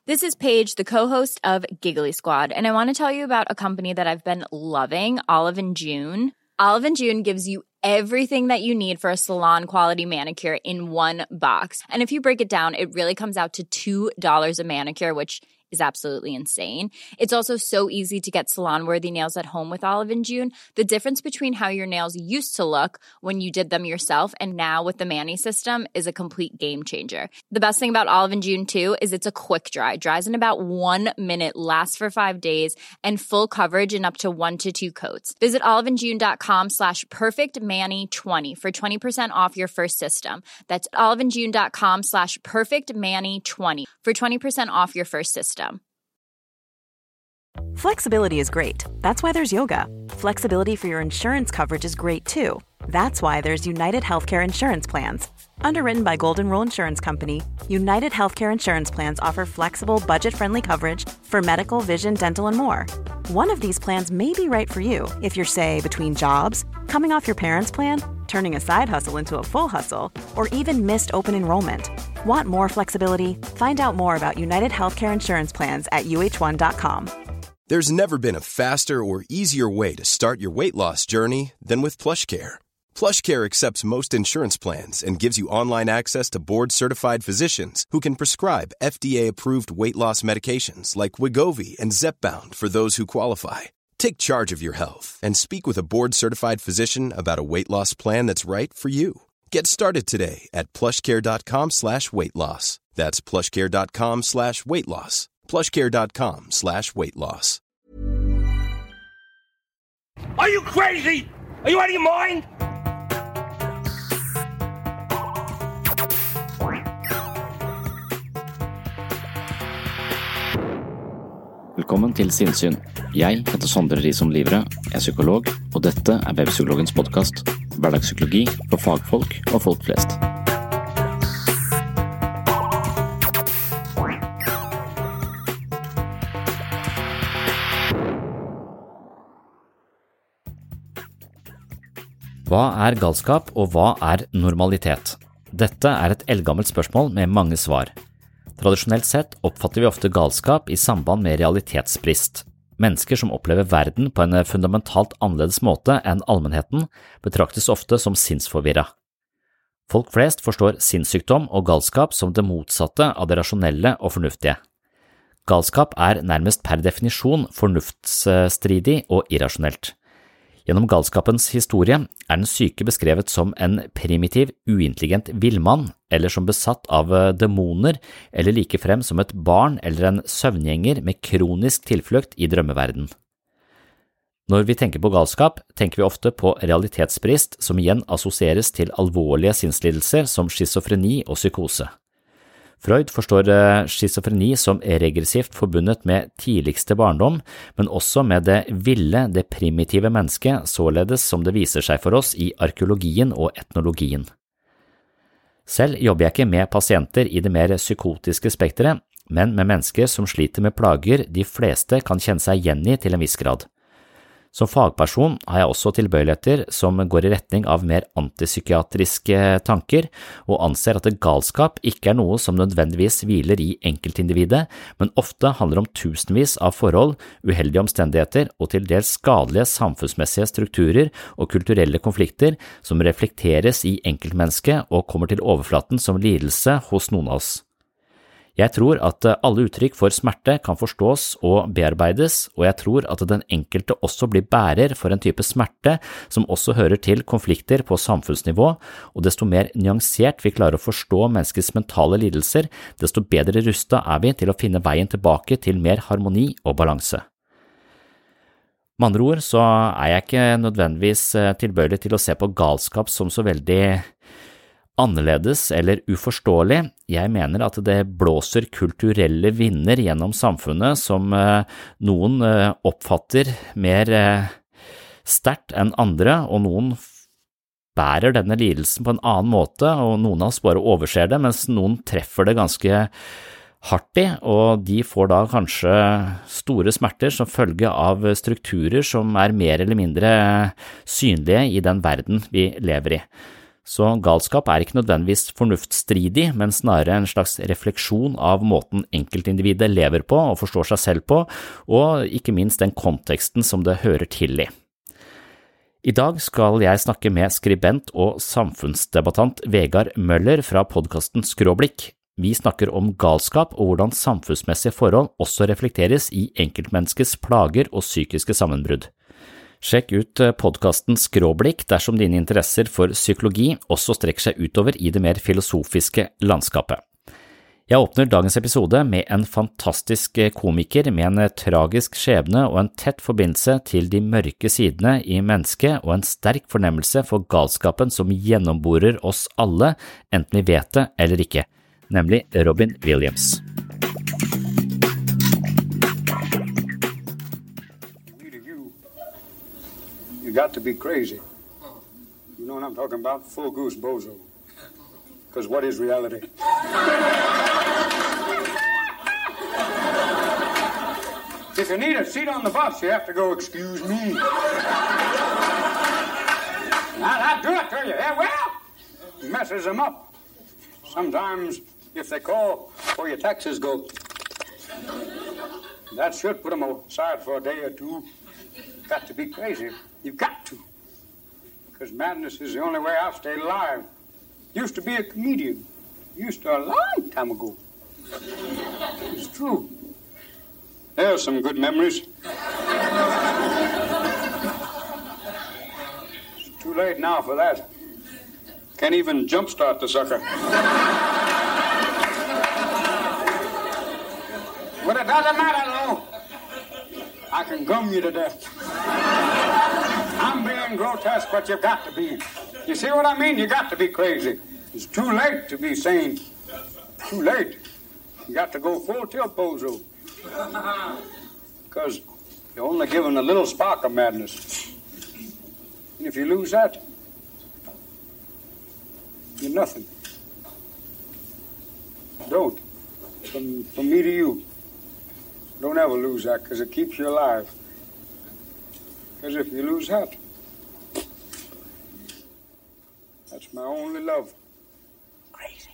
This is Paige, the co-host of Giggly Squad, and I want to tell you about a company that I've been loving, Olive & June. Olive & June gives you everything that you need for a salon-quality manicure in one box. And if you break it down, it really comes out to $2 a manicure, which is absolutely insane. It's also so easy to get salon-worthy nails at home with Olive & June. The difference between how your nails used to look when you did them yourself and now with the Mani system is a complete game changer. The best thing about Olive & June, too, is it's a quick dry. Dries in about 1 minute, lasts for 5 days, and full coverage in up to 1 to 2 coats. Visit oliveandjune.com/perfectmani20 for 20% off your first system. That's oliveandjune.com/perfectmani20 for 20% off your first system. Flexibility is great. That's why there's yoga. Flexibility for your insurance coverage is great too. That's why there's United Healthcare Insurance Plans. Underwritten by Golden Rule Insurance Company, United Healthcare Insurance Plans offer flexible, budget-friendly coverage for medical, vision, dental, and more. One of these plans may be right for you if you're, say, between jobs, coming off your parents' plan, turning a side hustle into a full hustle, or even missed open enrollment. Want more flexibility? Find out more about United Healthcare Insurance Plans at uh1.com. There's never been a faster or easier way to start your weight loss journey than with PlushCare. PlushCare accepts most insurance plans and gives you online access to board-certified physicians who can prescribe FDA-approved weight loss medications like Wegovy and Zepbound for those who qualify. Take charge of your health and speak with a board-certified physician about a weight loss plan that's right for you. Get started today at plushcare.com/weight-loss. That's plushcare.com/weight-loss. plushcare.com/weight-loss. Are you crazy? Are you out of your mind? Velkommen til Sinnsyn. Jeg heter Sondre Risom Livre, er psykolog, og dette er Webpsykologens podcast. Hverdagspsykologi for fagfolk og folk flest. Hva er galskap, og hva er normalitet? Dette er et eldgammelt spørsmål med mange svar. Tradisjonelt sett oppfatter vi ofte galskap i samband med realitetsbrist. Mennesker som opplever verden på en fundamentalt annerledes måte enn allmennheten, betraktes ofte som sinnsforvirret. Folk flest forstår sinnssykdom og galskap som det motsatte av det rasjonelle og fornuftige. Galskap er nærmest per definisjon fornuftsstridig og irrasjonelt. Gjennom galskapens historie er den syke beskrevet som en primitiv, uintelligent villmann, eller som besatt av demoner, eller likefrem som et barn eller en søvngjenger med kronisk tilflukt i drømmeverden. Når vi tenker på galskap, tenker vi ofte på realitetsbrist, som igjen assosieres til alvorlige sinnslidelser som schizofreni og psykose. Freud forstår schizofreni som regressivt forbundet med tidligste barndom, men også med det ville, det primitive mennesket, således som det viser seg for oss i arkeologien og etnologien. Selv jobber jeg ikke med pasienter i det mer psykotiske spektret, men med mennesker som sliter med plager de fleste kan kjenne seg igjen i til en viss grad. Som fagperson har jeg også tilbøyeligheter som går i retning av mer antipsykiatriske tanker, og anser at galskap ikke er noe som nødvendigvis hviler i enkeltindividet, men ofte handler om tusenvis av forhold, uheldige omstendigheter og til dels skadelige samfunnsmessige strukturer og kulturelle konflikter som reflekteres i enkeltmennesket og kommer til overflaten som lidelse hos noen av oss. Jeg tror at alle uttrykk for smerte kan forstås og bearbeides, og jeg tror at den enkelte også blir bærer for en type smerte som også hører til konflikter på samfunnsnivå, og desto mer nyansert vi klarer å forstå menneskets mentale lidelser, desto bedre rustet er vi til å finne veien tilbake til mer harmoni og balanse. Med andre ord så er jeg ikke nødvendigvis tilbøyelig til å se på galskap som så veldig annerledes eller uforståelig. Jeg mener at det blåser kulturelle vinder gjennom samfunnet som noen oppfatter mer sterkt enn andre, og noen bærer denne lidelsen på en annen måte, og noen av oss bare overser det, mens noen treffer det ganske hardt i, og de får da kanskje store smerter som følge av strukturer som er mer eller mindre synlige i den verden vi lever i. Så galskap ikke nødvendigvis fornuftsstridig, men snarere en slags refleksjon av måten enkeltindividet lever på og forstår seg selv på, og ikke minst den konteksten som det hører til i. I dag skal jeg snakke med skribent og samfunnsdebattant Vegard Møller fra podcasten Skråblikk. Vi snakker om galskap og hvordan samfunnsmessige forhold også reflekteres i enkeltmenneskets plager og psykiske sammenbrudd. Sjekk ut podcasten Skråblikk dersom dine interesser for psykologi også strekker seg utover i det mer filosofiske landskapet. Jeg åpner dagens episode med en fantastisk komiker med en tragisk skjebne og en tett forbindelse til de mørke sidene i mennesket og en sterk fornemmelse for galskapen som gjennomborer oss alle, enten vi vet det eller ikke, nemlig Robin Williams. You got to be crazy. You know what I'm talking about? Full goose bozo. Because what is reality? If you need a seat on the bus, you have to go, excuse me. I'll do it to you. Yeah, well, it messes them up. Sometimes, if they call or your taxes go, that should put them aside for a day or two. Got to be crazy. You've got to. Because madness is the only way I'll stay alive. Used to be a comedian. Used to a long time ago. It's true. There's some good memories. It's too late now for that. Can't even jumpstart the sucker. But it doesn't matter, though. I can gum you to death. I'm being grotesque, but you've got to be. You see what I mean? You got to be crazy. It's too late to be sane. Too late. You got to go full tilt bozo. Because you're only given a little spark of madness. And if you lose that, you're nothing. Don't. From me to you. Don't ever lose that, because it keeps you alive. Because if you lose that, that's my only love. Crazy.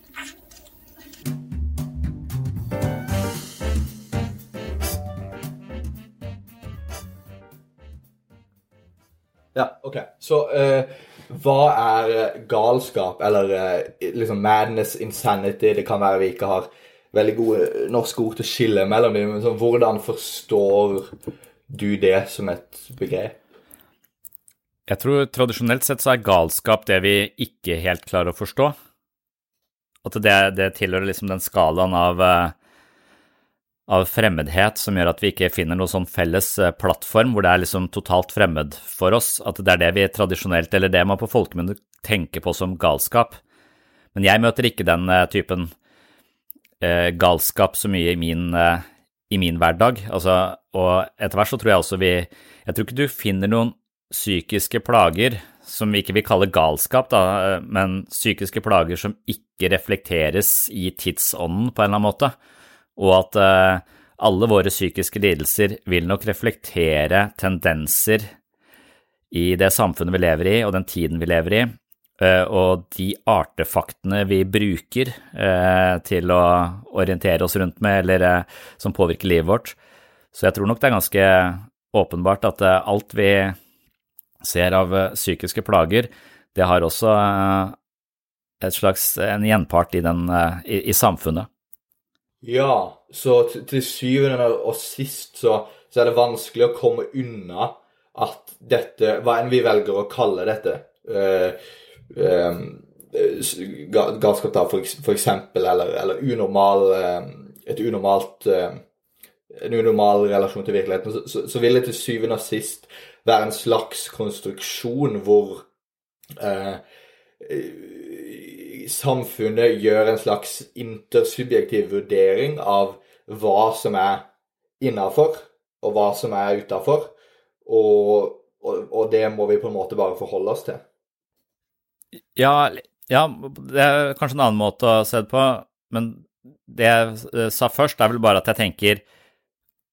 Ja, ok. Så hva galskap, eller liksom madness, insanity? Det kan være vi ikke har veldig gode norske ord til å skille mellom dem, men sånn, hvordan forstår du det som et begrep? Jeg tror tradisjonelt sett så galskap det vi ikke helt klarer å forstå. At det tilhører liksom den skalaen av fremmedhet som gjør at vi ikke finner noen sånn felles plattform hvor det liksom totalt fremmed for oss. At det det vi tradisjonelt, eller det man på folkemunne tenker på som galskap. Men jeg møter ikke den typen galskap så mye i min hverdag. Altså, og etter hvert så tror jeg også jeg tror ikke du finner noen psykiske plager som vi ikke vil kalle galskap da, men psykiske plager som ikke reflekteres i tidsånden på en eller annen måte, og at alle våre psykiske lidelser vil nok reflektere tendenser i det samfunnet vi lever i og den tiden vi lever i, og de artefaktene vi bruker til å orientere oss rundt med, eller som påvirker livet vårt. Så jeg tror nok det ganske åpenbart at alt vi ser av psykiske plager, det har også en gjenpart i samfunnet. Ja, så til syvende og sist så det vanskelig å komme unna at dette, hva enn vi velger å kalle dette, galskap da, for eksempel, eller en unormal relasjon til virkeligheten, så vil det til syvende og sist være en slags konstruksjon hvor samfunnet gjør en slags intersubjektiv vurdering av hva som innenfor og hva som utenfor, og det må vi på en måte bare forholde oss til. Ja, det kanskje en annen måte å se det på, men det jeg sa først vel bare at jeg tenker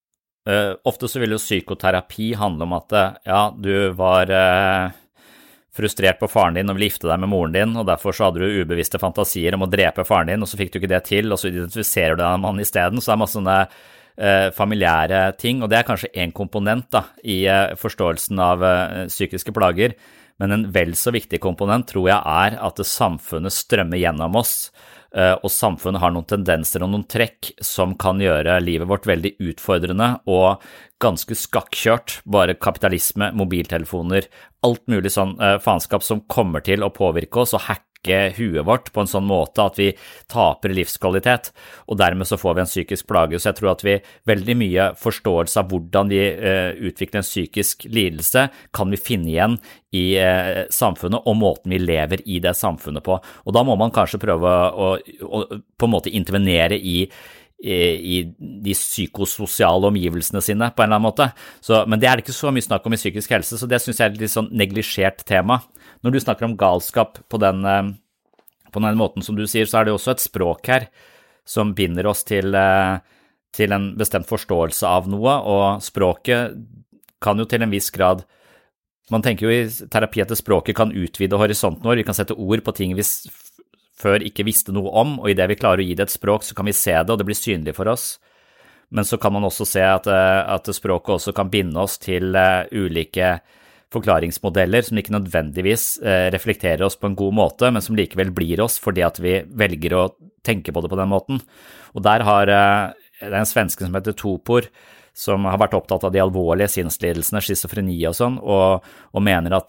ofte så vil jo psykoterapi handle om at ja, du var frustrert på faren din og ville gifte deg med moren din, og derfor så hadde du ubevisste fantasier om å drepe faren din, og så fikk du ikke det til, og så identifiserer du deg med han i stedet, så det masse sånne familiære ting, og det kanskje en komponent da, i forståelsen av psykiske plager, men en vel så viktig komponent tror jeg at samfunnet strømmer gjennom oss, og samfunnet har noen tendenser og noen trekk som kan gjøre livet vårt veldig utfordrende og ganske skakkjørt, bare kapitalisme, mobiltelefoner, alt mulig sånn faenskap som kommer til å påvirke oss og hacke huet vårt på en sånn måte at vi taper livskvalitet, og dermed så får vi en psykisk plage. Så jeg tror at vi veldig mye forståelse av hvordan vi utvikler en psykisk lidelse kan vi finne igjen i samfunnet og måten vi lever i det samfunnet på. Og da må man kanskje prøve å på en måte intervenere i de psykososiale omgivelsene sine på en eller annen måte. Men det det ikke så mye snakk om i psykisk helse, så det synes jeg et litt sånn neglisjert tema. Når du snakker om galskap på den måten som du sier, så det også et språk her som binder oss til en bestemt forståelse av noe, og språket kan jo til en viss grad, man tenker jo i terapi at språket kan utvide horisonten vår, vi kan sette ord på ting vi før ikke visste noe om, og i det vi klarer å gi det et språk, så kan vi se det, og det blir synlig for oss. Men så kan man også se at språket også kan binde oss til ulike forklaringsmodeller som ikke nødvendigvis reflekterer oss på en god måte, men som likevel blir oss fordi at vi velger å tenke på det på den måten. Og der det en svenske som heter Topor, som har vært opptatt av de alvorlige sinnslidelsene, schizofreni og sånn, og mener at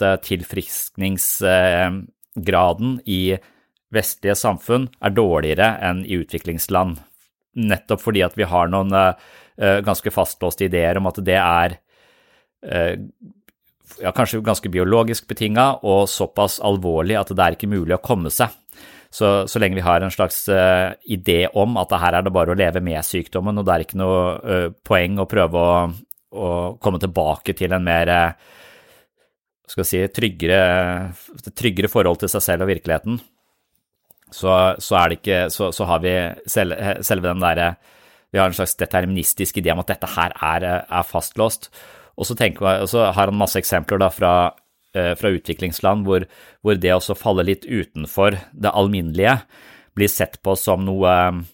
tilfriskningsgraden i vestlige samfunn dårligere enn i utviklingsland, nettopp fordi at vi har noen ganske fastlåste ideer om at det kanskje ganske biologisk betinget og såpass alvorlig at det ikke mulig å komme seg. Så lenge vi har en slags idé om at her det bare å leve med sykdommen, og det ikke noe poeng å prøve å komme tilbake til en mer tryggere forhold til seg selv og virkeligheten, så det ikke, så har vi selve den der, vi har en slags deterministisk idé om at dette her fastlåst. Og så har han masse eksempler da fra utviklingsland hvor det også faller litt utenfor det alminnelige blir sett på som noe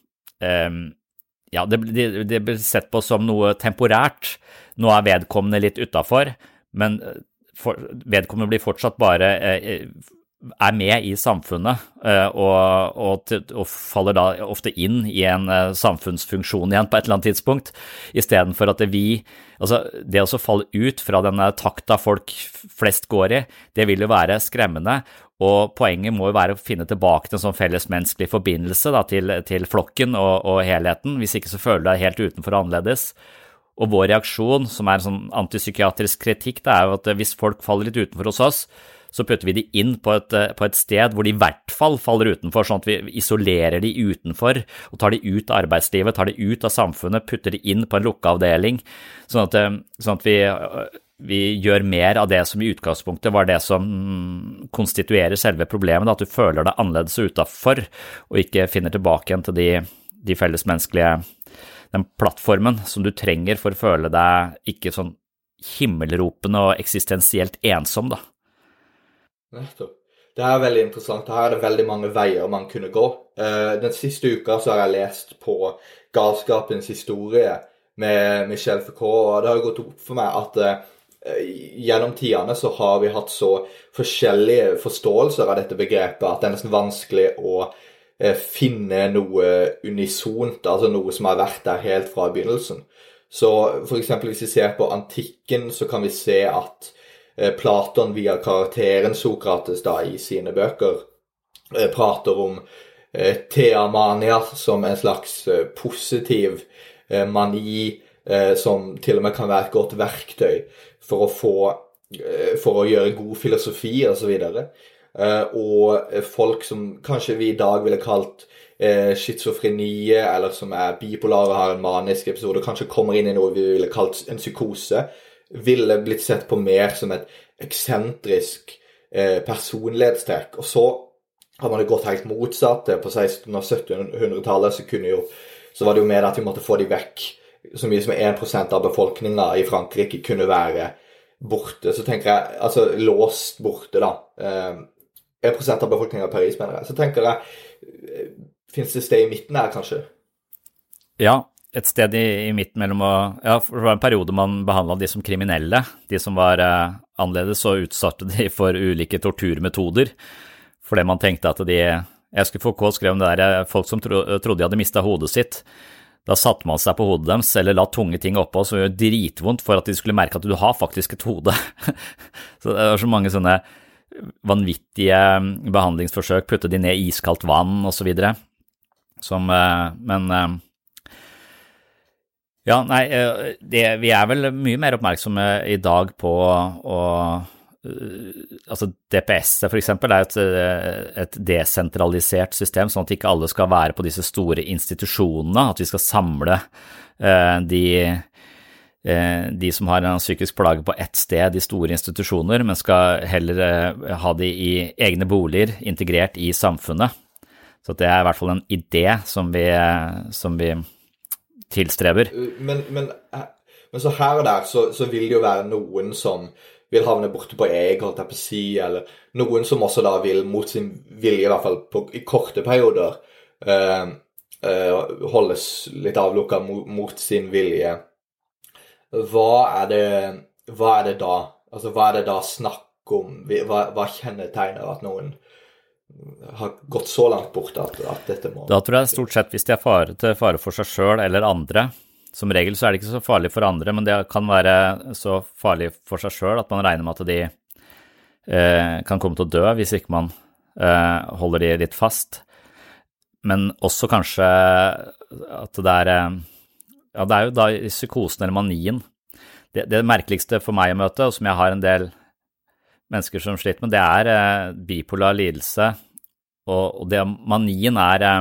det blir sett på som noe temporært. Nå vedkommende litt utenfor, men vedkommende blir fortsatt bare med i samfunnet og faller da ofte inn i en samfunnsfunksjon igjen på et eller annet tidspunkt, i stedet for at det å falle ut fra denne takta folk flest går i, det vil jo være skremmende, og poenget må jo være å finne tilbake til en sånn fellesmenneskelig forbindelse da, til flokken og helheten, hvis ikke så føler du deg helt utenfor og annerledes. Og vår reaksjon, som en sånn antipsykiatrisk kritikk, det jo at hvis folk faller litt utenfor hos oss, så putter vi de inn på et sted hvor de i hvert fall faller utenfor, sånn at vi isolerer de utenfor, og tar de ut av arbeidslivet, tar de ut av samfunnet, putter de inn på en lukkeavdeling, sånn at vi gjør mer av det som i utgangspunktet var det som konstituerer selve problemet, at du føler deg annerledes utenfor, og ikke finner tilbake igjen til de fellesmenneskelige, den plattformen som du trenger for å føle deg ikke sånn himmelropende og eksistensielt ensom da. Nettopp. Det veldig interessant. Her det veldig mange veier man kunne gå. Den siste uka så har jeg lest på Galskapens historie med Michel Foucault, og det har gått opp for meg at gjennom tidene så har vi hatt så forskjellige forståelser av dette begrepet at det nesten vanskelig å finne noe unisont, altså noe som har vært der helt fra begynnelsen. Så for eksempel hvis vi ser på antikken, så kan vi se at Platon via karakteren Sokrates da i sine bøker prater om theamania som en slags positiv mani som til og med kan være et godt verktøy for å gjøre god filosofi og så videre. Og folk som kanskje vi i dag ville kalt schizofrenie, eller som bipolare, har en manisk episode, kanskje kommer inn i noe vi ville kalt en psykose, ville blitt sett på mer som et eksentrisk personlighetstrekk. Og så har man jo gått helt motsatt. På 1600- og 1700-tallet så var det jo mer at vi måtte få de vekk. Så mye som 1% av befolkningen i Frankrike kunne være borte, så tenker jeg, altså låst borte da, 1% av befolkningen av Paris, mener jeg. Så tenker jeg, finnes det sted i midten her, kanskje? Ja, et sted i midten mellom ja, for det var en periode man behandlet de som kriminelle, de som var annerledes, og utsatte de for ulike torturmetoder, fordi man tenkte at jeg skulle få skrev om det der, folk som trodde de hadde mistet hodet sitt, da satte man seg på hodet deres, eller la tunge ting oppå, så det var dritvondt for at de skulle merke at du har faktisk et hode. Så det var så mange sånne vanvittige behandlingsforsøk, putte de ned i iskaldt vann og så videre, men ja, nei, vi vel mye mer oppmerksomme i dag på altså DPS for eksempel et desentralisert system, sånn at ikke alle skal være på disse store institusjonene, at vi skal samle de som har en psykisk plage på ett sted i store institusjoner, men skal heller ha de i egne boliger integrert i samfunnet. Så det I hvert fall en idé som vi tilstreber. Men så her og der så vil det jo være noen som vil havne borte på holdt jeg på å si, eller noen som også da vil mot sin vilje, I hvert fall I korte perioder, holdes litt avlukket mot sin vilje. Hva det da? Altså, hva det da snakk om? Hva kjennetegner at noen har gått så langt bort at dette må... Da tror jeg stort sett hvis de til fare for seg selv eller andre, som regel så det ikke så farlig for andre, men det kan være så farlig for seg selv at man regner med at de kan komme til å dø hvis ikke man holder de litt fast. Men også kanskje at det ja, det jo da I psykosen eller manien. Det merkeligste for meg å møte, og som jeg har en del mennesker som sliter med, det bipolar lidelse, og det manien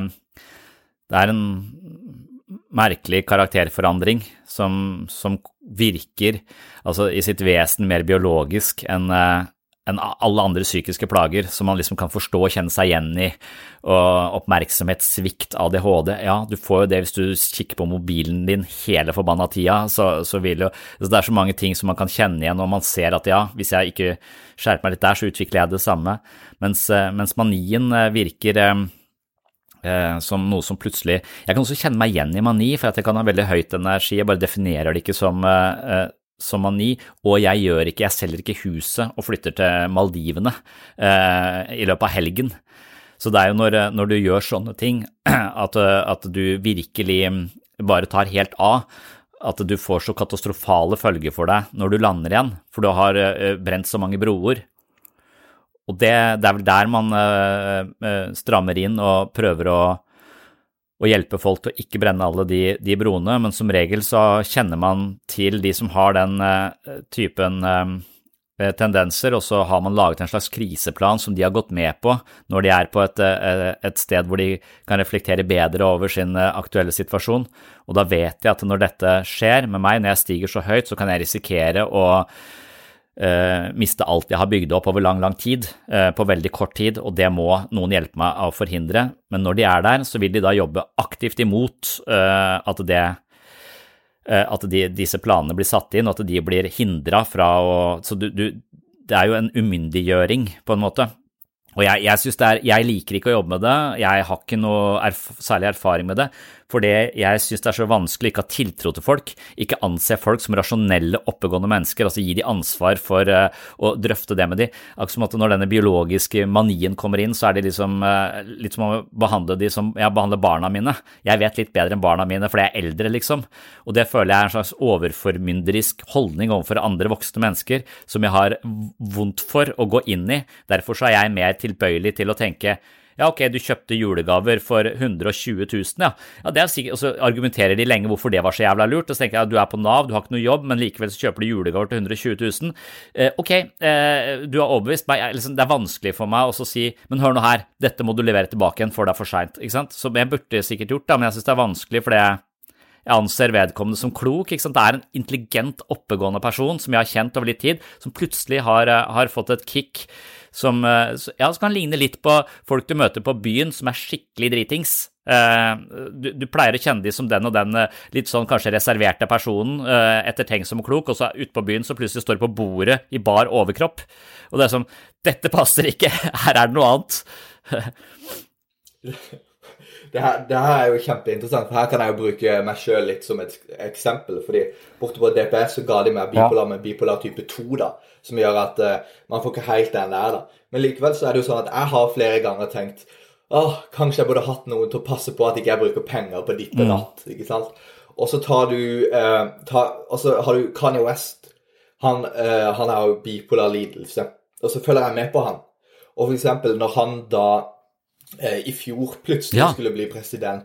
det en merkelig karakterforandring som virker altså I sitt vesen mer biologisk enn alle andre psykiske plager som man liksom kan forstå og kjenne seg igjen I, og oppmerksomhetssvikt, ADHD, ja, du får jo det hvis du kikker på mobilen din hele forbanna tida, så vil jo, så det så mange ting som man kan kjenne igjen, og man ser at ja, hvis jeg ikke skjerper meg litt der, så utvikler jeg det samme, mens manien virker som noe som plutselig, jeg kan også kjenne meg igjen I mani, for at jeg kan ha veldig høyt energi, jeg bare definerer det ikke som mani, og jeg selger ikke huset og flytter til Maldivene I løpet av helgen. Så det jo når du gjør sånne ting, at du virkelig bare tar helt av, at du får så katastrofale følger for deg når du lander igjen, for du har brent så mange broer. Og det vel der man strammer inn og prøver å hjelpe folk til å ikke brenne alle de broene, men som regel så kjenner man til de som har den typen tendenser, og så har man laget en slags kriseplan som de har gått med på når de på et sted hvor de kan reflektere bedre over sin aktuelle situasjon. Og da vet jeg at når dette skjer med meg, når jeg stiger så høyt, så kan jeg risikere å miste alt jeg har bygd opp over lang tid, på veldig kort tid, og det må noen hjelpe meg å forhindre. Men når de der, så vil de da jobbe aktivt imot at disse planene blir satt inn, og at de blir hindret fra så det jo en umyndiggjøring på en måte. Og jeg synes jeg liker ikke å jobbe med det, jeg har ikke noe særlig erfaring med det, fordi jeg synes det så vanskelig ikke å ha tiltro til folk, ikke anse folk som rasjonelle, oppegående mennesker, altså gi de ansvar for å drøfte det med de. Akkurat som at når denne biologiske manien kommer inn, så det liksom litt som å behandle de som jeg behandler barna mine. Jeg vet litt bedre enn barna mine, fordi jeg eldre liksom. Og det føler jeg en slags overformynderisk holdning overfor andre voksne mennesker, som jeg har vondt for å gå inn I. Derfor så jeg mer tilbøyelig til å tenke, ja, ok, du kjøpte julegaver for 120 000, ja. Ja, det sikkert, og så argumenterer de lenge hvorfor det var så jævla lurt, og så tenker jeg, du på NAV, du har ikke noe jobb, men likevel så kjøper du julegaver til 120 000. Ok, du har overbevist meg, liksom, det vanskelig for meg å si, men hør nå her, dette må du levere tilbake igjen, for det for sent, ikke sant? Så jeg burde sikkert gjort det, men jeg synes det vanskelig, fordi jeg anser vedkommende som klok, ikke sant? Det en intelligent, oppegående person som jeg har kjent over litt tid, som plutselig har fått et kick som kan ligne litt på folk du møter på byen som skikkelig dritings. Du pleier å kjenne de som den og den litt sånn kanskje reserverte personen, ettertenksom og klok, og så ute på byen så plutselig står på bordet i bar overkropp, og det som, dette passer ikke, her det noe annet. Det her jo kjempeinteressant, for her kan jeg jo bruke meg selv litt som et eksempel, fordi borte på DPS så ga de meg bipolar med bipolar type 2 da, som gjør at man får ikke helt den der da. Men likevel så det jo sånn at jeg har flere ganger tenkt, kanskje jeg burde hatt noen til å passe på at ikke jeg bruker penger på ditt og datt, ikke sant? Og så og så har du Kanye West, han har jo bipolar lidelse, og så følger jeg med på han. Og for eksempel når han da i fjor plutselig skulle bli president,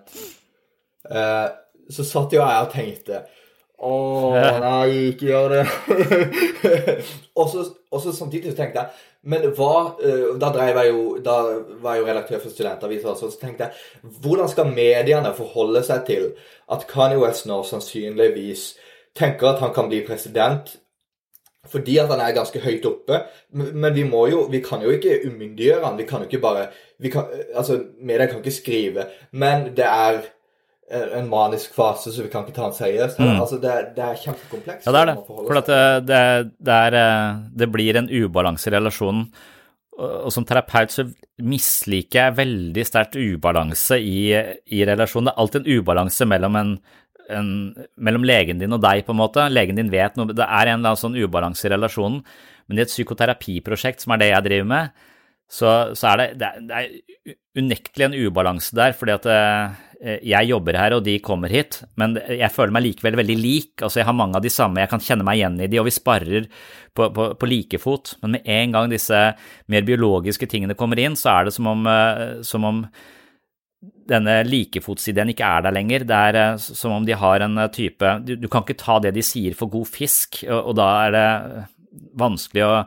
så satt jo jeg og tenkte, nei, ikke gjør det. og så samtidig så tenkte jeg, men da var jeg jo redaktør for Studentaviser, så tenkte jeg, hvordan skal mediene forholde seg til at Kanye West nå sannsynligvis tenker at han kan bli president, fordi at han ganske høyt oppe, men vi kan jo ikke umyndiggjøre han, vi kan jo ikke bare, media kan ikke skrive, men det en manisk fase, så vi kan ikke ta han seriøst. Altså, det kjempekomplekst. Ja, det, for at det blir en ubalanse i relasjonen, og som terapeut så misliker jeg veldig sterkt ubalanse i relasjonen. Det alltid en ubalanse mellom legen din og deg på en måte. Legen din vet noe, det en eller annen sånn ubalanse i relasjonen, men i et psykoterapiprosjekt som det jeg driver med, så det unektelig en ubalanse der, fordi at jeg jobber her og de kommer hit, men jeg føler meg likevel veldig lik, altså jeg har mange av de samme, jeg kan kjenne meg igjen i de, og vi sparrer på likefot, men med en gang disse mer biologiske tingene kommer inn, så det som om denne likefotsideen ikke der lenger. Det som om de har en type, du kan ikke ta det de sier for god fisk, og da det vanskelig å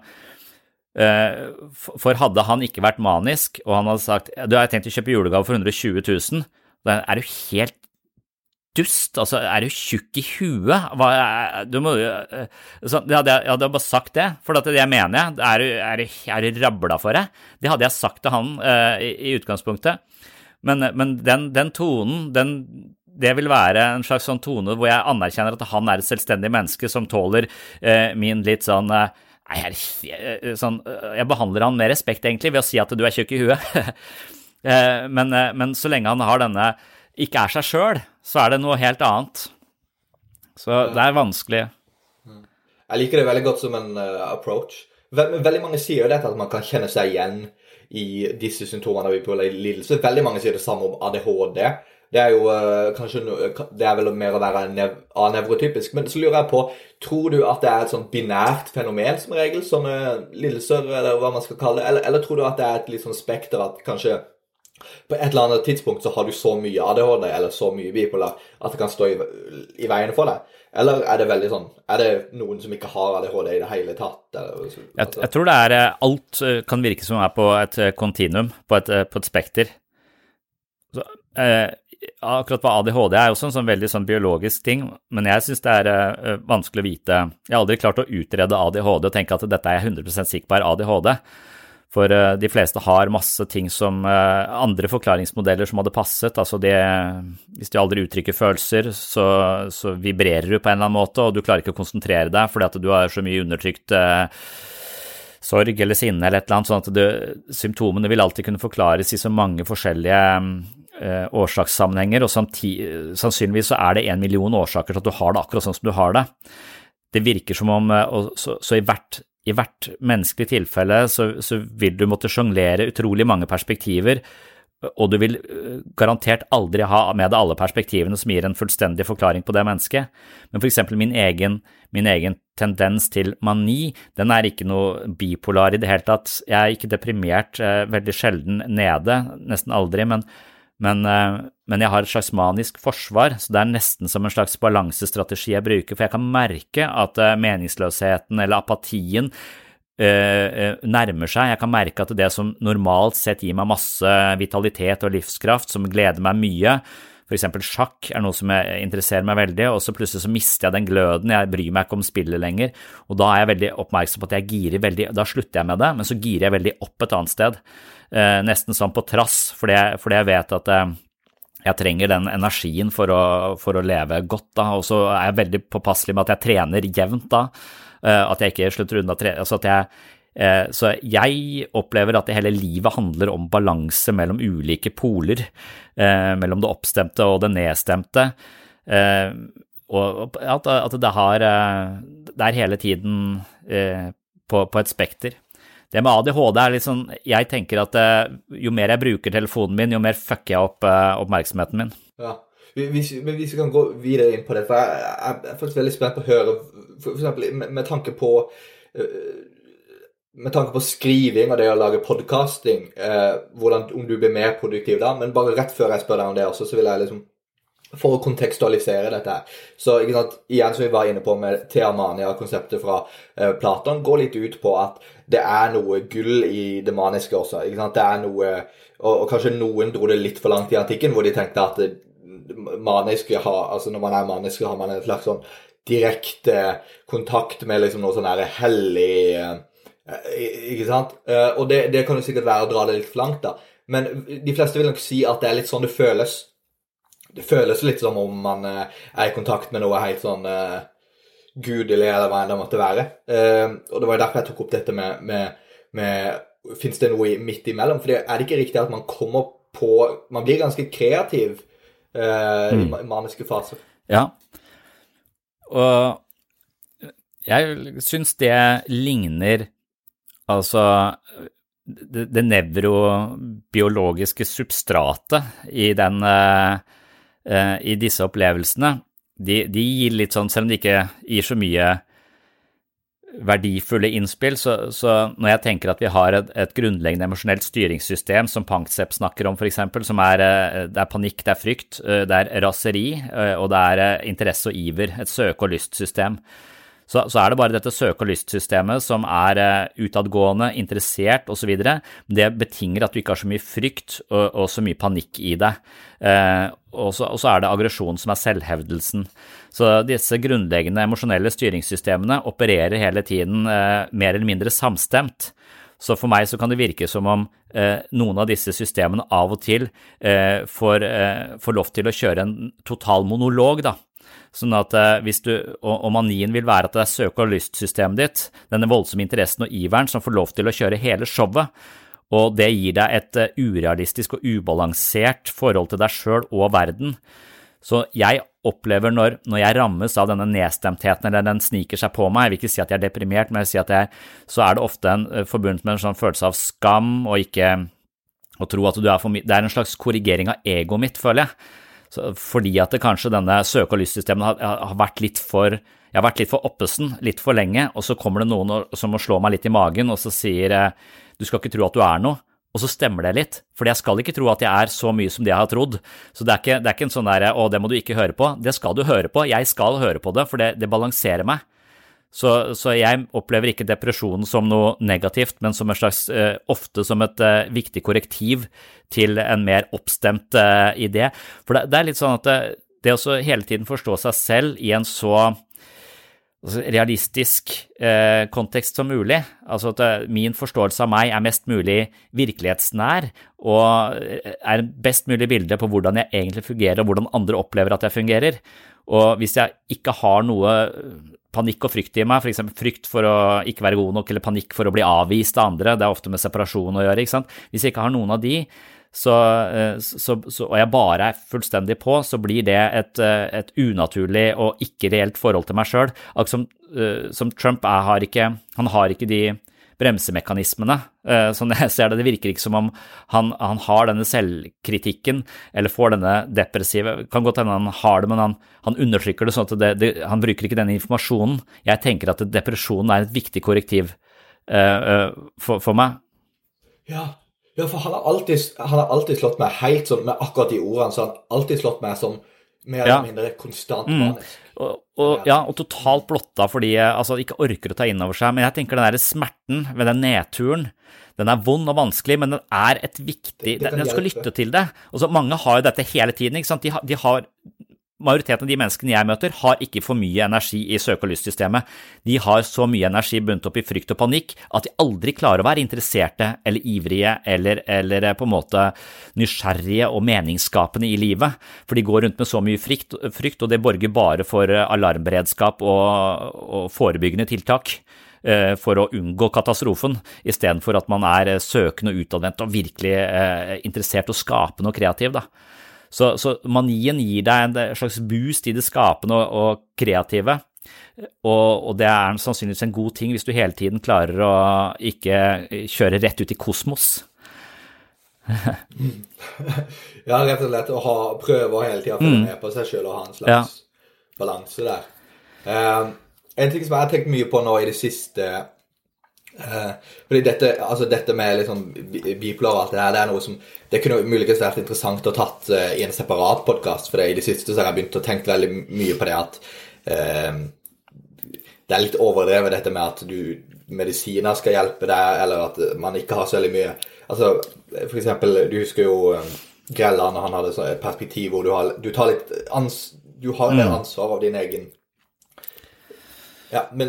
for hadde han ikke vært manisk, og han hadde sagt, du har tenkt å kjøpe julegave for 120 000, da du helt dust, altså du tjukk i huet, du må jo, jeg hadde bare sagt det, for det jeg mener, du rabla for det, det hadde jeg sagt til han i utgangspunktet, men den tonen, det vil være en slags sånn tone hvor jeg anerkjenner at han et selvstendig menneske som tåler min litt sånn, jeg behandler han med respekt egentlig ved å si at du tjukk i huet, men så lenge han har denne, ikke seg selv, så det noe helt annet. Så det vanskelig. Jeg liker det veldig godt som en approach. Veldig mange sier jo dette at man kan kjenne seg igjen i disse symptomene av bipolar lidelse. Veldig mange sier det samme om ADHD. Det jo kanskje, det vel mer å være anevrotypisk, men så lurer jeg på, tror du at det et sånn binært fenomen som regel, sånne lidelser, eller hva man skal kalle det, eller tror du at det et litt sånn spekter at kanskje på et eller annet tidspunkt så har du så mye ADHD eller så mye bipolar at det kan stå i veien for deg? Eller det veldig sånn, det noen som ikke har ADHD i det hele tatt? Eller, jeg tror det alt kan virke som på et kontinuum, på et spekter. Så, akkurat på ADHD jo også en sånn veldig sånn biologisk ting, men jeg synes det vanskelig å vite. Jeg har aldri klart å utrede ADHD og tenke at dette jeg 100% sikker på ADHD. For de fleste har masse ting som andre forklaringsmodeller som hadde passet, altså hvis du aldri uttrykker følelser, så vibrerer du på en eller annen måte, og du klarer ikke å konsentrere deg, fordi at du har så mye undertrykt sorg eller sinne eller et eller annet, sånn at symptomene vil alltid kunne forklares i så mange forskjellige årsakssammenhenger, og sannsynligvis så det 1 million årsaker til at du har det akkurat sånn som du har det. Det virker som om, så i hvert menneskelig tilfelle så vil du måtte jonglere utrolig mange perspektiver, og du vil garantert aldri ha med deg alle perspektivene som gir en fullstendig forklaring på det mennesket. Men for eksempel min egen tendens til mani, den ikke noe bipolar i det hele tatt. Jeg ikke deprimert, veldig sjelden nede, nesten aldri, men jeg har et slags manisk forsvar, så det nesten som en slags balansestrategi jeg bruker, for jeg kan merke at meningsløsheten eller apatien nærmer seg. Jeg kan merke at det som normalt sett gir meg masse vitalitet og livskraft, som gleder meg mye, For eksempel sjakk noe som jeg interesserer meg veldig, og så plutselig så mister jeg den gløden, jeg bryr meg ikke om spillet lenger, og da jeg veldig oppmerksom på at jeg girer veldig, da slutter jeg med det, men så girer jeg veldig opp et annet sted, nesten sånn på trass, fordi jeg vet at jeg trenger den energien for å leve godt da, og så jeg veldig påpasselig med at jeg trener jevnt da, at jeg ikke slutter unna altså så jeg opplever at hele livet handler om balanse mellom ulike poler, mellom det oppstemte og det nedstemte, og at det hele tiden på et spekter. Det med ADHD litt sånn, jeg tenker at jo mer jeg bruker telefonen min, jo mer fucker jeg opp oppmerksomheten min. Ja, hvis vi kan gå videre inn på det, for jeg er faktisk veldig spent på å høre, for eksempel med tanke på skriving og det å lage podcasting, om du blir mer produktiv da, men bare rett før jeg spør deg om det også, så vil jeg liksom, for å kontekstualisere dette her. Så ikke sant, igjen som vi var inne på med Theamania-konseptet fra Platon, går litt ut på at det noe gull i det maniske også, ikke sant? Det noe, og kanskje noen dro det litt for langt i antikken, hvor de tenkte at maniske altså når man manisk, har man en slags sånn direkte kontakt med liksom noe sånn hellig, ikke sant? Og det kan jo sikkert være å dra det litt for langt da, men de fleste vil nok si at det litt sånn det føles. Det føles litt som om man i kontakt med noe helt sånn gudelig, eller hva det måtte være. Og det var derfor jeg tok opp dette med finnes det noe midt imellom? For det ikke riktig at man man blir ganske kreativ i maniske faser. Ja, og jeg synes det ligner altså det nevrobiologiske substratet i disse opplevelsene, de gir litt sånn, selv om de ikke gir så mye verdifulle innspill, så når jeg tenker at vi har et grunnleggende emosjonelt styringssystem, som Panksepp snakker om for eksempel, som det panikk, det frykt, det raseri, og det interesse og iver, et søke- og lystsystem, så det bare dette søke- og lystsystemet som utadgående, interessert og så videre. Det betinger at du ikke har så mye frykt og så mye panikk i det. Og så det aggresjon som selvhevdelsen. Så disse grunnleggende emosjonelle styringssystemene opererer hele tiden mer eller mindre samstemt. Så for meg så kan det virke som om noen av disse systemene av og til får lov til å kjøre en total monolog da. Sånn at hvis og manien vil være at det søke- og lystsystemet ditt, denne voldsomme interessen og iveren som får lov til å kjøre hele showet, og det gir deg et urealistisk og ubalansert forhold til deg selv og verden. Så jeg opplever når jeg rammes av denne nedstemtheten, eller den sniker seg på meg, jeg vil ikke si at jeg deprimert, men jeg vil si at så det ofte forbundet med en sånn følelse av skam, og ikke å tro at du for mye. Det en slags korrigering av egoet mitt, føler jeg. Så fordi at kanskje denne søke- og lystsystemet har vært litt for oppesen, litt for lenge, og så kommer det noen som må slå meg litt i magen, og så sier du skal ikke tro at du noe, og så stemmer det litt, for jeg skal ikke tro at jeg så mye som det jeg har trodd, så det ikke en sånn der, det må du ikke høre på, det skal du høre på, jeg skal høre på det, for det balanserer meg. Så jeg opplever ikke depresjonen som noe negativt, men som en slags, ofte som et viktig korrektiv til en mer oppstemt idé. For det litt sånn at det å hele tiden forstå seg selv i en så realistisk kontekst som mulig, altså at min forståelse av meg mest mulig virkelighetsnær, og best mulig bilde på hvordan jeg egentlig fungerer, og hvordan andre opplever at jeg fungerer. Og hvis jeg ikke har noe panikk og frykt i meg, for eksempel frykt for å ikke være god nok, eller panikk for å bli avvist av andre, det ofte med separasjon å gjøre, ikke sant? Hvis jeg ikke har noen av de, og jeg bare fullstendig på, så blir det et unaturlig og ikke reelt forhold til meg selv. Akkurat som Trump han har ikke de bremsemekanismene, sånn jeg ser det virker ikke som om han har denne selvkritikken, eller får denne depressive, kan godt hende han har det, men han undertrykker det sånn at han bruker ikke denne informasjonen. Jeg tenker at depresjonen et viktig korrektiv for meg. Ja, for han har alltid slått meg helt sånn, med akkurat de ordene, så han har alltid slått meg som mer eller mindre konstant manisk. og totalt blotta fordi altså, ikke orker å ta inn over seg. Men jeg tenker den der smerten ved den nedturen, den vond og vanskelig, men den et viktig, den skal lytte til det. Og så mange har jo dette hele tiden, ikke sant? De har majoriteten av de menneskene jeg møter har ikke for mye energi i søk- og lystsystemet. De har så mye energi bundet opp i frykt og panikk at de aldri klarer å være interesserte eller ivrige eller på en måte nysgjerrige og meningsskapende i livet. For de går rundt med så mye frykt og det borger bare for alarmberedskap og forebyggende tiltak for å unngå katastrofen, I stedet for at man søkende og utadvendt og virkelig interessert å skape noe kreativt da. Så manien gir deg en slags boost I det skapende og kreative, og det sannsynligvis en god ting hvis du hele tiden klarer å ikke kjøre rett ut I kosmos. Ja, rett og slett å prøve å hele tiden følge med på seg selv og ha en slags balanse der. En ting som jeg har tenkt mye på nå I det siste, fordi dette med liksom bipolar og alt det her, det noe som det kunne muligens vært interessant å tatt I en separat podcast, for I det siste så har jeg begynt å tenke veldig mye på det at det litt overdrevet dette med at medisiner skal hjelpe deg, eller at man ikke har så veldig mye, altså for eksempel, du husker jo Grelland, han hadde så et perspektiv hvor du tar litt du har mer ansvar av din egen. Ja, men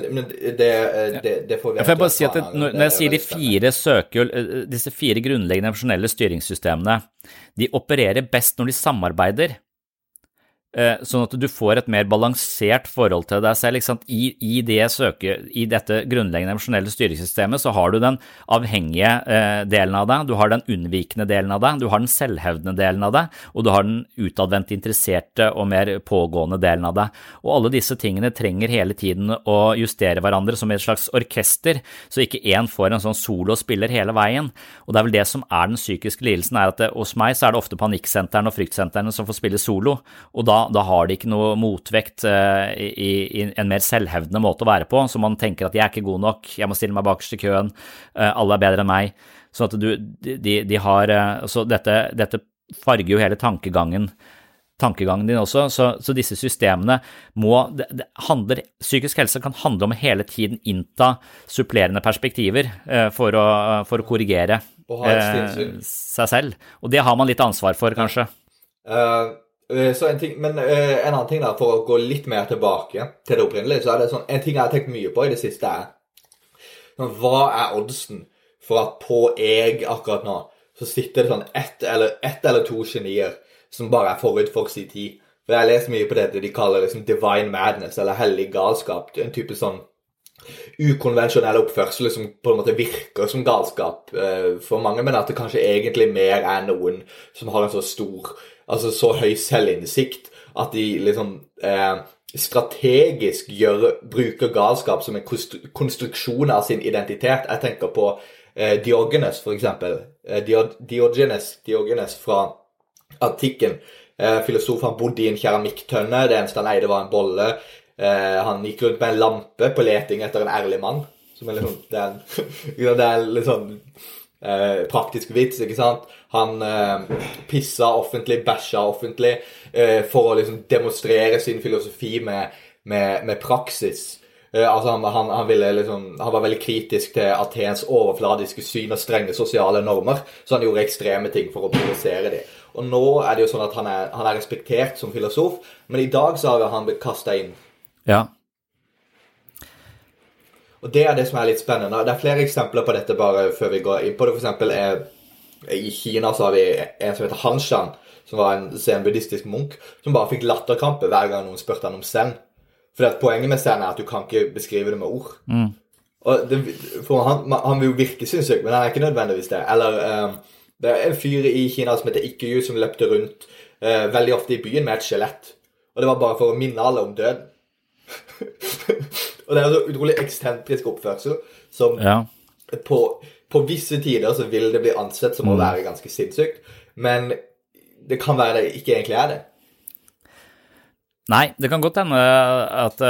det får vi. Jeg får bare si at når jeg sier disse 4 grunnleggende emosjonelle styringssystemene, de opererer best når de samarbeider, sånn at du får et mer balansert forhold til deg selv, ikke sant? I dette grunnleggende emosjonelle styringssystemet så har du den avhengige delen av deg, du har den unnvikende delen av deg, du har den selvhevdende delen av deg, og du har den utadvendt interesserte og mer pågående delen av deg. Og alle disse tingene trenger hele tiden å justere hverandre som et slags orkester, så ikke en får en sånn solo og spiller hele veien. Og det vel det som den psykiske lidelsen, at hos meg så det ofte panikksenteren og fryktsentrene som får spille solo, og da har de ikke noe motvekt I en mer selvhevdende måte å være på, så man tenker at jeg ikke god nok, jeg må stille meg bakerst I køen, alle bedre enn meg, så at de har, så dette farger jo hele tankegangen din også, så disse systemene psykisk helse kan handle om hele tiden innta supplerende perspektiver for å korrigere seg selv, og det har man litt ansvar for kanskje. Så en ting, men en annen ting da, for å gå litt mer tilbake til det opprinnelige, så det sånn, en ting jeg har tenkt mye på I det siste sånn, hva oddsen for at på akkurat nå, så sitter det sånn ett eller to genier som bare forut for sin tid. For jeg leser mye på det de kaller liksom divine madness, eller hellig galskap, en type sånn ukonvensjonell oppførsel som på en måte virker som galskap for mange, men at det kanskje egentlig mer noen som har en så stor altså så høy selvinnsikt at de liksom strategisk bruker galskap som en konstruksjon av sin identitet. Jeg tenker på Diogenes for eksempel. Diogenes fra antikken. Filosof, han bodde I en keramikktønne, det eneste han eide var en bolle. Han gikk rundt med en lampe på leting etter en ærlig mann. Som liksom, det litt sånn praktisk vits, ikke sant? Han pissa offentlig, bæsja offentlig for å liksom demonstrere sin filosofi med praksis. Altså han ville liksom, han var veldig kritisk til Athens overfladiske syn og strenge sosiale normer, så han gjorde ekstreme ting for å provosere dem. Og nå det jo sånn at han respektert som filosof, men I dag så har han blitt kastet inn. Ja. Og det det som litt spennende. Det flere eksempler på dette bare før vi går inn på det. For eksempel I Kina så har vi en som heter Han Shan, som var en zen-buddhistisk munk, som bare fikk latterkrampe hver gang noen spørte han om zen. For poenget med zen at du kan ikke beskrive det med ord. Og for han vil jo virke sinnssyk, men han ikke nødvendigvis det. Eller det en fyr I Kina som heter Ikkyu, som løpte rundt veldig ofte I byen med et skjelett. Og det var bare for å minne alle om døden. Og det så utrolig eksentrisk oppførsel som på visse tider så vil det bli ansett som å være ganske sinnssykt, men det kan være det ikke egentlig det. Nei, det kan godt hende at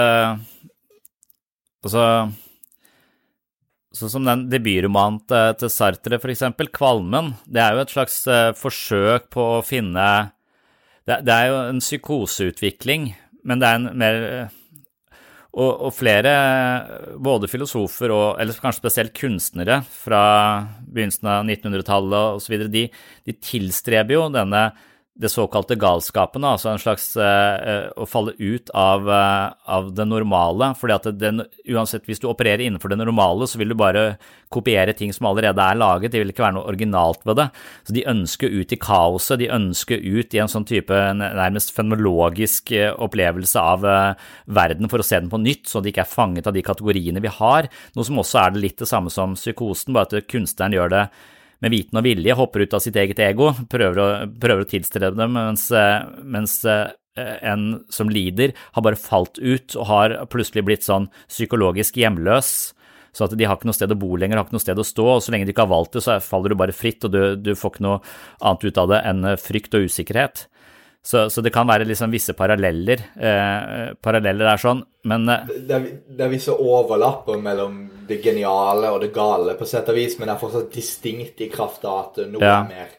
sånn som den debutromanen til Sartre for eksempel, Kvalmen, det jo et slags forsøk på å finne det jo en psykoseutvikling men det en mer og flere, både filosofer eller kanskje spesielt kunstnere fra begynnelsen av 1900-tallet og så videre, de tilstreber jo det såkalte galskapen, altså en slags å falle ut av det normale, fordi at uansett hvis du opererer innenfor det normale, så vil du bare kopiere ting som allerede laget, det vil ikke være noe originalt ved det. Så de ønsker ut i kaoset, de ønsker ut i en sånn type nærmest fenomenologisk opplevelse av verden for å se den på nytt, så de ikke fanget av de kategoriene vi har, noe som også det litt det samme som psykosen, bare at kunstneren gjør det med viten og vilje, hopper ut av sitt eget ego, prøver å tilstrebe dem, mens en som lider har bare falt ut og har plutselig blitt sånn psykologisk hjemløs, så at de har ikke noe sted å bo lenger, har ikke noe sted å stå, og så lenge de ikke har valgt det, så faller du bare fritt, og du får ikke noe annet ut av det enn frykt og usikkerhet. Så det kan være liksom visse paralleller sånn, men det visse overlapper mellom det geniale og det gale på sett og vis, men det fortsatt distinkt i kraft av at noe mer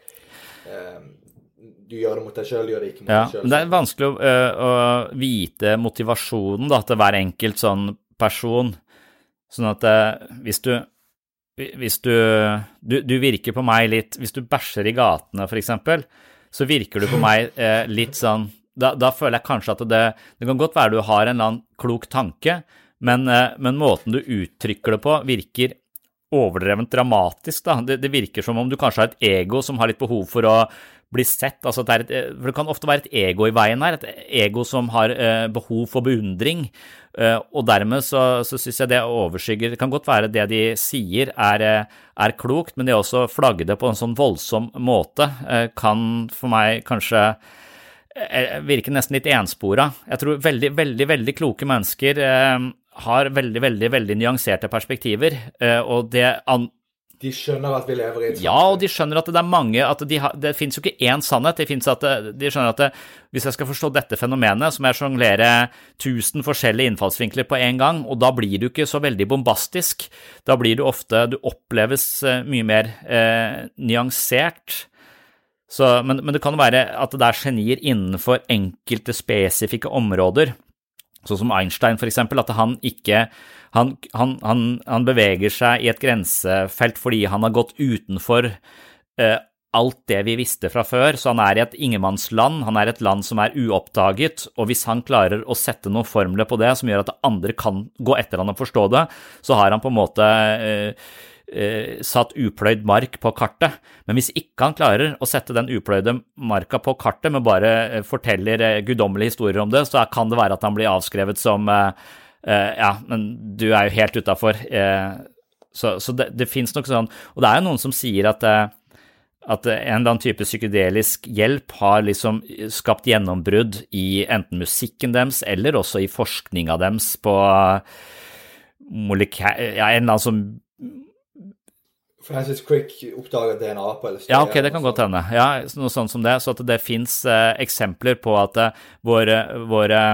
du gjør det mot deg selv, gjør det ikke mot deg selv. Men det vanskelig å vite motivasjonen da, til hver enkelt sånn person, sånn at hvis du virker på meg litt, hvis du bæsjer i gatene for eksempel, så virker du på meg litt sånn, da føler jeg kanskje at det kan godt være du har en eller annen klok tanke, men måten du uttrykker det på virker overdrevent dramatisk da. Det virker som om du kanskje har et ego som har litt behov for å bli sett, altså for det kan ofte være et ego i veien her, et ego som har behov for beundring, og dermed så synes jeg det overskygger, det kan godt være det de sier klokt, men det også flagge det på en sånn voldsom måte kan for meg kanskje virke nesten litt ensporet. Jeg tror veldig, veldig, veldig kloke mennesker har veldig, veldig, veldig nyanserte perspektiver, og de skjønner at vi lever i et samfunn. Ja, og de skjønner at det mange, at det finnes jo ikke én sannhet, de skjønner at hvis jeg skal forstå dette fenomenet, så må jeg sjonglere 1000 forskjellige innfallsvinkler på en gang, og da blir du ikke så veldig bombastisk. Da blir du oppleves mye mer nyansert. Men det kan være at det genier innenfor enkelte spesifikke områder, sånn som Einstein for eksempel, at han ikke han beveger seg i et grensefelt fordi han har gått utenfor alt det vi visste fra før, så han i et ingenmannsland, han et land som uoppdaget, og hvis han klarer å sette noen formler på det som gjør at andre kan gå etter han og forstå det, så har han på en måte satt upløyd mark på kartet. Men hvis ikke han klarer å sette den upløyde marka på kartet, men bare forteller guddommelige historier om det, så kan det være at han blir avskrevet som men du jo helt utenfor. Så det finnes nok sånn, og det jo noen som sier at en eller annen type psykedelisk hjelp har liksom skapt gjennombrudd i enten musikken deres, eller også i forskninga deres på en eller annen som Francis Crick oppdaget DNA på LSD. Ja, ok, det kan godt hende. Ja, noe sånt som det, så at det finnes eksempler på at våre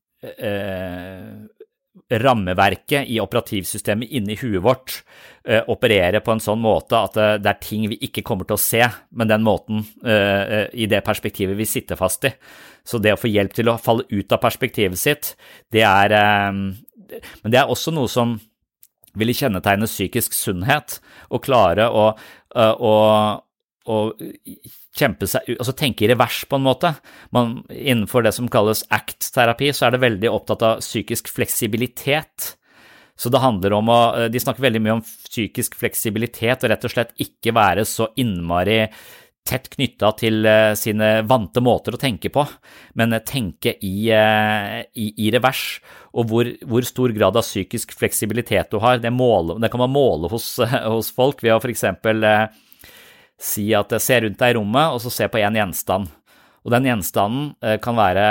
rammeverket i operativsystemet inni huet vårt opererer på en sånn måte at det ting vi ikke kommer til å se, men den måten i det perspektivet vi sitter fast i. Så det å få hjelp til å falle ut av perspektivet sitt, men det også noe som vil kjennetegne psykisk sunnhet, og klare å kjempe seg, altså tenke i revers på en måte. Innenfor det som kalles ACT-terapi, så det veldig opptatt av psykisk fleksibilitet. Så det handler om de snakker veldig mye om psykisk fleksibilitet, og rett og slett ikke være så innmari tett knyttet til sine vante måter å tenke på, men tenke i revers, og hvor stor grad av psykisk fleksibilitet du har, det kan man måle hos folk ved å for eksempel si at se rundt deg i rommet, og så se på en gjenstand. Og den gjenstanden kan være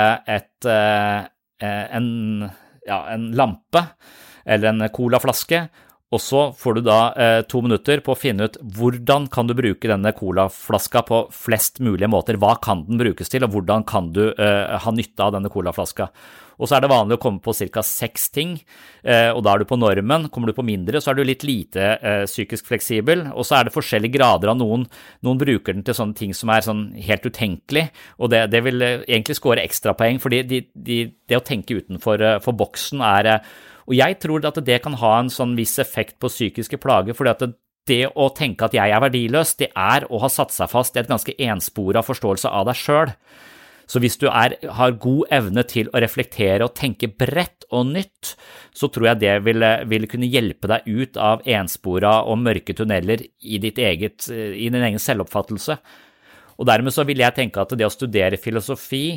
en lampe, eller en colaflaske, og så får du da 2 minutter på å finne ut hvordan kan du bruke denne colaflaska på flest mulige måter. Hva kan den brukes til, og hvordan kan du ha nytte av denne colaflaska? og så det vanlig å komme på cirka 6 ting, og da du på normen. Kommer du på mindre, så du litt lite psykisk fleksibel, og så det forskjellige grader av noen bruker den til sånne ting som sånn helt utenkelig, og det vil egentlig score ekstra poeng, fordi det å tenke utenfor for boksen og jeg tror at det kan ha en sånn viss effekt på psykiske plager, fordi at det å tenke at jeg verdiløs, det å ha satt seg fast i et ganske ensporet forståelse av deg selv. Så hvis du har god evne til å reflektere og tenke bredt og nytt, så tror jeg det vil kunne hjelpe deg ut av ensporet og mørke tunneler i din egen selvoppfattelse. Og dermed så vil jeg tenke at det å studere filosofi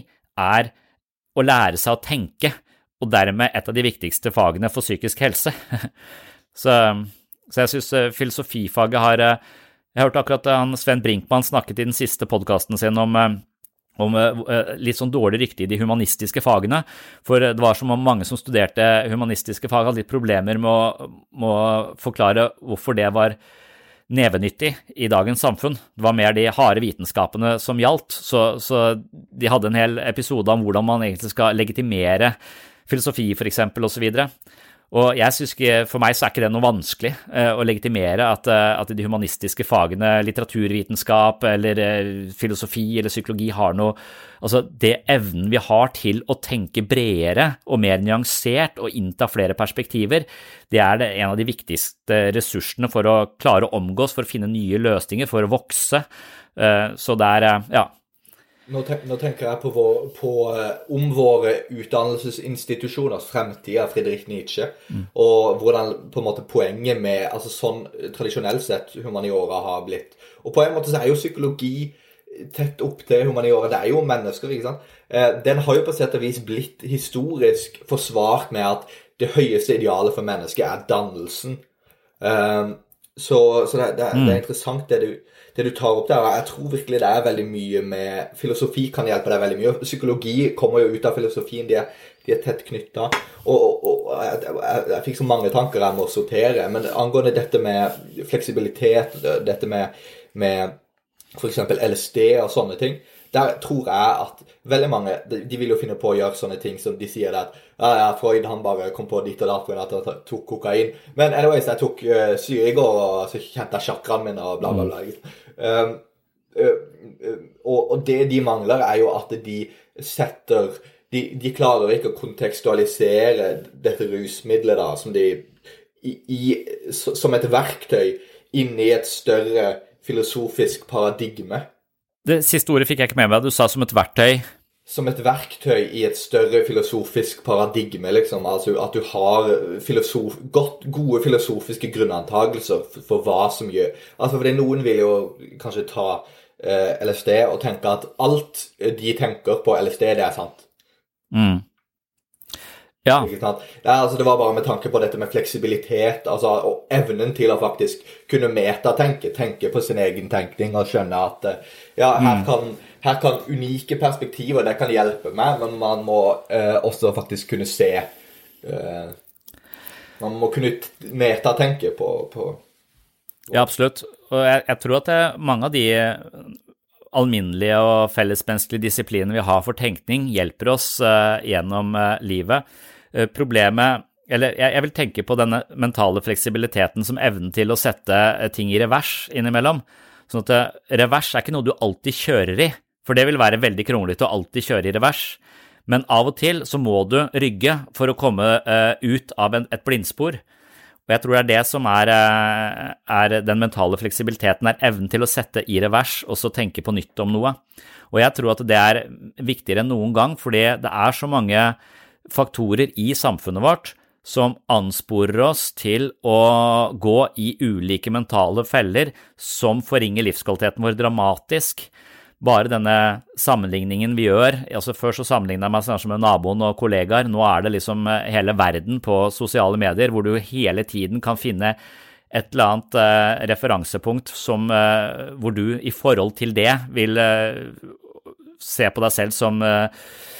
å lære seg å tenke, og dermed et av de viktigste fagene for psykisk helse. Så jeg synes filosofifaget jeg hørte akkurat Sven Brinkmann snakket i den siste podcasten sin om litt sånn dårlig rykte i de humanistiske fagene, for det var som om mange som studerte humanistiske fag hadde litt problemer med å forklare hvorfor det var nevenyttig i dagens samfunn. Det var mer de harde vitenskapene som gjaldt, så de hadde en hel episode om hvordan man egentlig skal legitimere filosofi for eksempel og så videre. Og jeg synes for meg så ikke det noe vanskelig å legitimere at de humanistiske fagene, litteraturvitenskap eller filosofi eller psykologi har noe, altså det evnen vi har til å tenke bredere og mer nyansert og innta flere perspektiver, det en av de viktigste ressursene for å klare å omgås, for å finne nye løsninger, for å vokse. Så det ja. Nå tenker jeg om våre utdannelsesinstitusjoners fremtid av Friedrich Nietzsche, og hvordan på en måte poenget med, altså sånn tradisjonelt sett humaniora har blitt. Og på en måte så jo psykologi tett opp til humaniora, det jo mennesker, ikke sant? Den har jo på sett og vis blitt historisk forsvart med at det høyeste idealet for mennesket dannelsen. Så det interessant det du tar opp der, og jeg tror virkelig det veldig mye med filosofi kan hjelpe deg veldig mye. Psykologi kommer jo ut av filosofien, de tett knyttet, og jeg fikk så mange tanker jeg må sortere, men angående dette med fleksibilitet, dette med for eksempel LSD og sånne ting, der tror jeg at veldig mange, de vil jo finne på å gjøre sånne ting som de sier at Freud han bare kom på ditt og datt for at han tok kokain. Men anyways, jeg tok syre i går, og så kjente jeg chakraen min og bla bla bla. Og det de mangler jo at de klarer ikke å kontekstualisere dette rusmiddelet da, som som et verktøy inn i et større filosofisk paradigme. Det siste ordet fikk jeg ikke med meg, du sa som et verktøy. Som et verktøy i et større filosofisk paradigme, liksom. Altså at du har gode filosofiske grunnantagelser for hva som gjør. Altså fordi noen vil jo kanskje ta LSD og tenke at alt de tenker på LSD, det sant. Ja. Altså det var bare med tanke på dette med fleksibilitet, altså, og evnen til å faktisk kunne tenke på sin egen tenkning og skjønne at her kan unike perspektiver, det kan hjelpe meg, men man må også faktisk kunne se man må kunne metatenke på. Ja, absolutt. Og jeg tror at mange av de alminnelige og fellesmenneskelige disiplinene vi har for tenkning hjelper oss gjennom livet. Problemet, eller jeg vil tenke på denne mentale fleksibiliteten som evnen til å sette ting i revers innimellom. Sånn at revers ikke noe du alltid kjører i, for det vil være veldig kronglete å alltid kjøre i revers. Men av og til så må du rygge for å komme ut av et blindspor. Og jeg tror det som den mentale fleksibiliteten, evnen til å sette i revers og så tenke på nytt om noe. Og jeg tror at det viktigere enn noen gang, fordi det så mange faktorer i samfunnet vårt som ansporer oss til å gå i ulike mentale feller som forringer livskvaliteten vår dramatisk. Bare denne sammenligningen vi gjør, altså før så sammenlignet jeg meg snart med naboen og kollegaer, nå det liksom hele verden på sosiale medier, hvor du hele tiden kan finne et eller annet referansepunkt hvor du i forhold til det vil se på deg selv som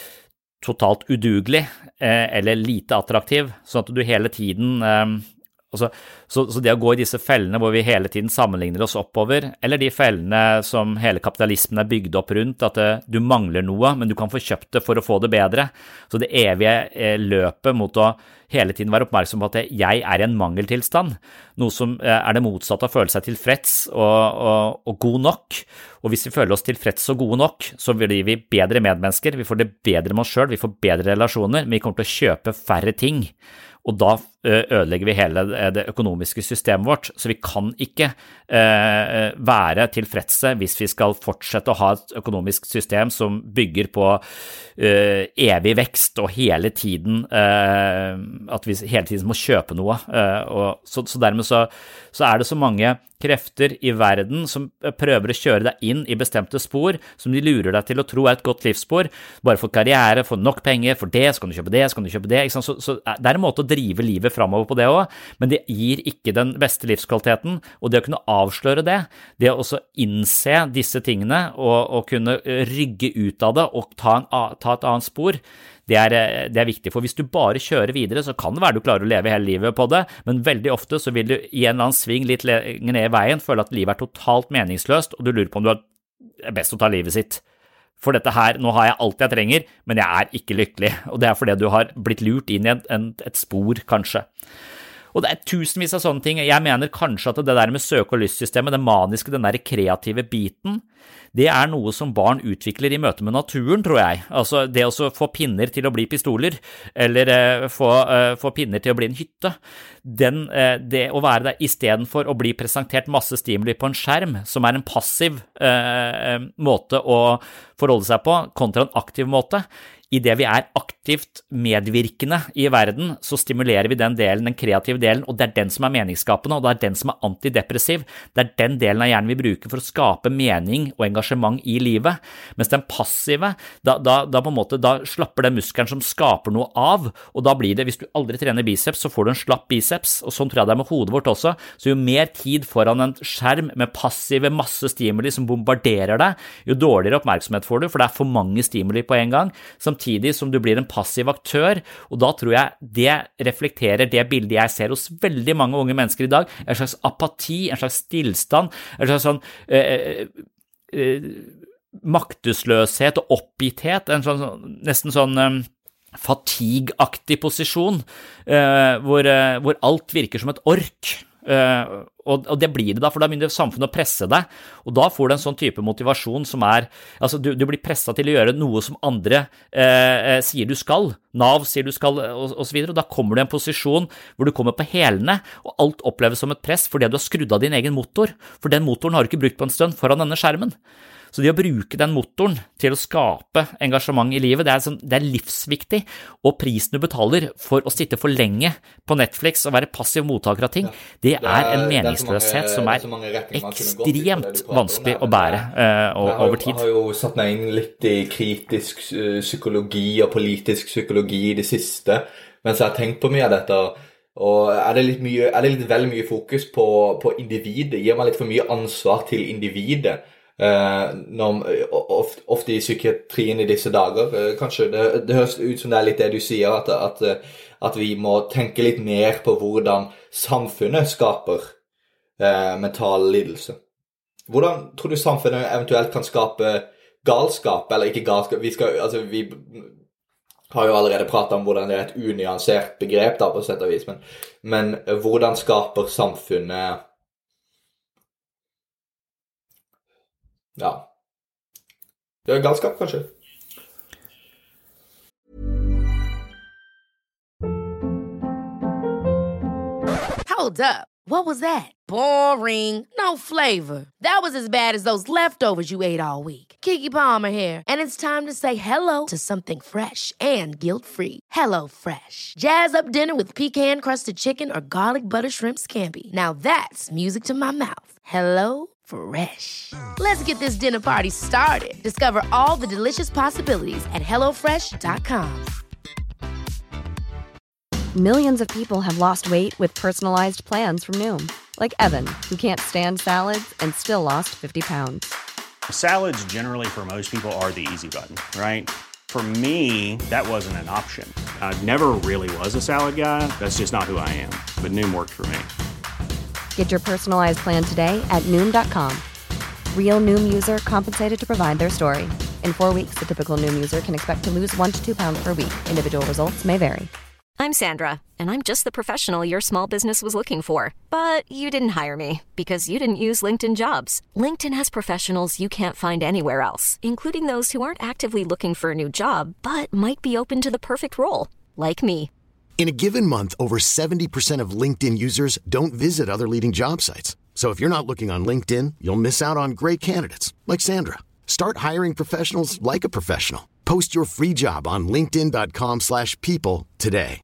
totalt udugelig eller lite attraktiv, sånn at du hele tiden Altså, så det å gå i disse fellene hvor vi hele tiden sammenligner oss oppover, eller de fellene som hele kapitalismen er bygd opp rundt, at du mangler noe, men du kan få kjøpt det for å få det bedre. Så det evige løpet mot å hele tiden være oppmerksom på at jeg er i en mangeltilstand, noe som er det motsatte av å føle seg tilfreds og god nok. Og hvis vi føler oss tilfreds og gode nok, så blir vi bedre medmennesker, vi får det bedre med oss selv, vi får bedre relasjoner, men vi kommer til å kjøpe færre ting. Og da ødelegger vi hele det økonomiske systemet vårt, så vi kan ikke være tilfredse hvis vi skal fortsette å ha et økonomisk system som bygger på evig vekst og hele tiden at vi hele tiden må kjøpe noe. Og så dermed så er det så mange krefter i verden som prøver å kjøre deg inn i bestemte spor, som de lurer deg til å tro er et godt livsspor, bare for karriere, for nok penger, for det, så kan du kjøpe det, så kan du kjøpe det, ikke sant? Så det er en måte å drive livet fremover på det også, men det gir ikke den beste livskvaliteten, og det å kunne avsløre det å også innse disse tingene, og kunne rygge ut av det, og ta et annet spor, det er viktig, for hvis du bare kjører videre, så kan det være du klarer å leve hele livet på det, men veldig ofte så vil du i en eller annen sving litt lenger ned i veien føle at livet er totalt meningsløst, og du lurer på om du er best å ta livet sitt. For dette her, nå har jeg alt jeg trenger, men jeg er ikke lykkelig, og det er fordi du har blitt lurt inn i et spor, kanskje. Og det er tusenvis av sånne ting. Jeg mener kanskje at det der med søke- og lystsystemet, det maniske, den der kreative biten, det er noe som barn utvikler i møte med naturen, tror jeg. Altså det å få pinner til å bli pistoler, eller få pinner til å bli en hytte. Det å være der i stedet for å bli presentert masse stimuli på en skjerm, som er en passiv måte å forholde seg på, kontra en aktiv måte. I det vi er aktivt medvirkende i verden, så stimulerer vi den delen, den kreative delen, og det er den som er meningsskapende, og det er den som er antidepressiv. Det er den delen av hjernen vi bruker for å skape mening og engasjement i livet. Mens den passive, da på en måte, da slapper den muskelen som skaper noe av, og da blir det, hvis du aldri trener biceps, så får du en slapp biceps, og sånn tror jeg det er med hodet vårt også. Så jo mer tid foran en skjerm med passive masse stimuli som bombarderer deg, jo dårligere oppmerksomhet får du, for det er for mange stimuli på en gang, samtidig som du blir en passiv aktør, og da tror jeg det reflekterer det bildet jeg ser hos veldig mange unge mennesker i dag, en slags apati, en slags stillstand, en slags sånn maktesløshet og oppgitthet, en sånn, nesten sånn fatigue-aktig posisjon, hvor alt virker som et ork. Og det blir det da, for da begynner samfunnet å presse deg, og da får du en sånn type motivasjon som altså du blir presset til å gjøre noe som andre sier du skal, Nav sier du skal, og så videre, og da kommer du i en posisjon hvor du kommer på hælene, og alt oppleves som et press fordi du har skrudd av din egen motor, for den motoren har du ikke brukt på en stund foran denne skjermen. Så det å bruke den motoren til å skape engasjement i livet, det er livsviktig, og prisen du betaler for å sitte for lenge på Netflix og være passiv mottaker av ting, det er en meningsløshet som er ekstremt vanskelig å bære over tid. Jeg har jo satt meg inn litt i kritisk psykologi og politisk psykologi i det siste, mens jeg har tenkt på mye av dette, og er det litt vel mye fokus på individet, gir man litt for mye ansvar til individet, ofte i psykiatrien i disse dager. Kanskje det høres ut som det er litt det du sier, at vi må tenke litt mer på hvordan samfunnet skaper mental lidelse. Hvordan tror du samfunnet eventuelt kan skape galskap, eller ikke galskap? Vi har jo allerede pratet om hvordan det er et unyansert begrep da, på sett og vis, men hvordan skaper samfunnet det er galskap, kanskje. Hold up. What was that? Boring. No flavor. That was as bad as those leftovers you ate all week. Keke Palmer here, and it's time to say hello to something fresh and guilt-free. Hello Fresh. Jazz up dinner with pecan-crusted chicken or garlic butter shrimp scampi. Now that's music to my mouth. Hello Fresh. Let's get this dinner party started. Discover all the delicious possibilities at HelloFresh.com. Millions of people have lost weight with personalized plans from Noom. Like Evan, who can't stand salads and still lost 50 pounds. Salads generally for most people are the easy button, right? For me, that wasn't an option. I never really was a salad guy. That's just not who I am. but Noom worked for me. Get your personalized plan today at Noom.com. Real Noom user compensated to provide their story. In 4 weeks, the typical Noom user can expect to lose 1 to 2 pounds per week. Individual results may vary. I'm Sandra, and I'm just the professional your small business was looking for. But you didn't hire me because you didn't use LinkedIn Jobs. LinkedIn has professionals you can't find anywhere else, including those who aren't actively looking for a new job, but might be open to the perfect role, like me. In a given month, over 70% of LinkedIn users don't visit other leading job sites. So if you're not looking on LinkedIn, you'll miss out on great candidates, like Sandra. Start hiring professionals like a professional. Post your free job on linkedin.com/people today.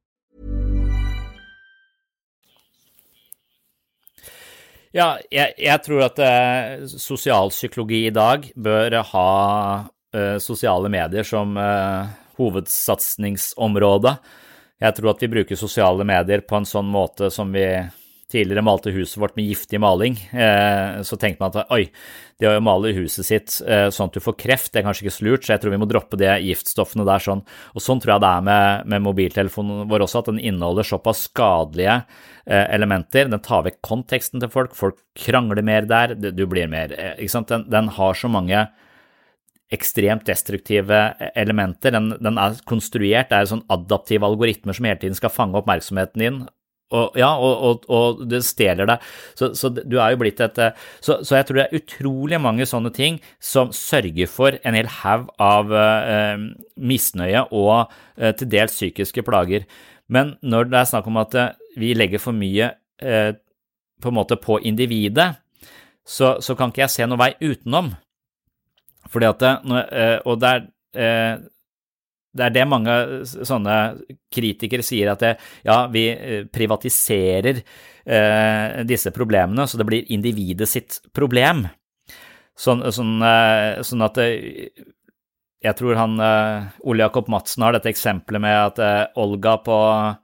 Ja, jeg tror at sosialpsykologi I dag bør ha sosiale medier som hovedsatsningsområde. Jeg tror at vi bruker sosiale medier på en sånn måte som vi tidligere malte huset vårt med giftig maling. Så tenkte man at det å male huset sitt sånn at du får kreft, det kanskje ikke så lurt, så jeg tror vi må droppe de giftstoffene der sånn. Og sånn tror jeg det med mobiltelefonen vår også, at den inneholder såpass skadelige elementer. Den tar vekk konteksten til folk krangler mer der, du blir mer, ikke sant? Den har så mange ekstremt destruktive elementer, den konstruert, det sånn adaptive algoritmer som hele tiden skal fange oppmerksomheten din, og det stjeler deg, så du jo blitt så jeg tror det utrolig mange sånne ting som sørger for en hel haug av misnøye og til dels psykiske plager. Men når det snakk om at vi legger for mye på en måte på individet, så kan ikke jeg se noen vei utenom. Fordi at og det det mange sånne kritikere sier at vi privatiserer disse problemene, så det blir individet sitt problem. Sånn at jeg tror Ole Jakob Madsen har dette eksempelet med at Olga på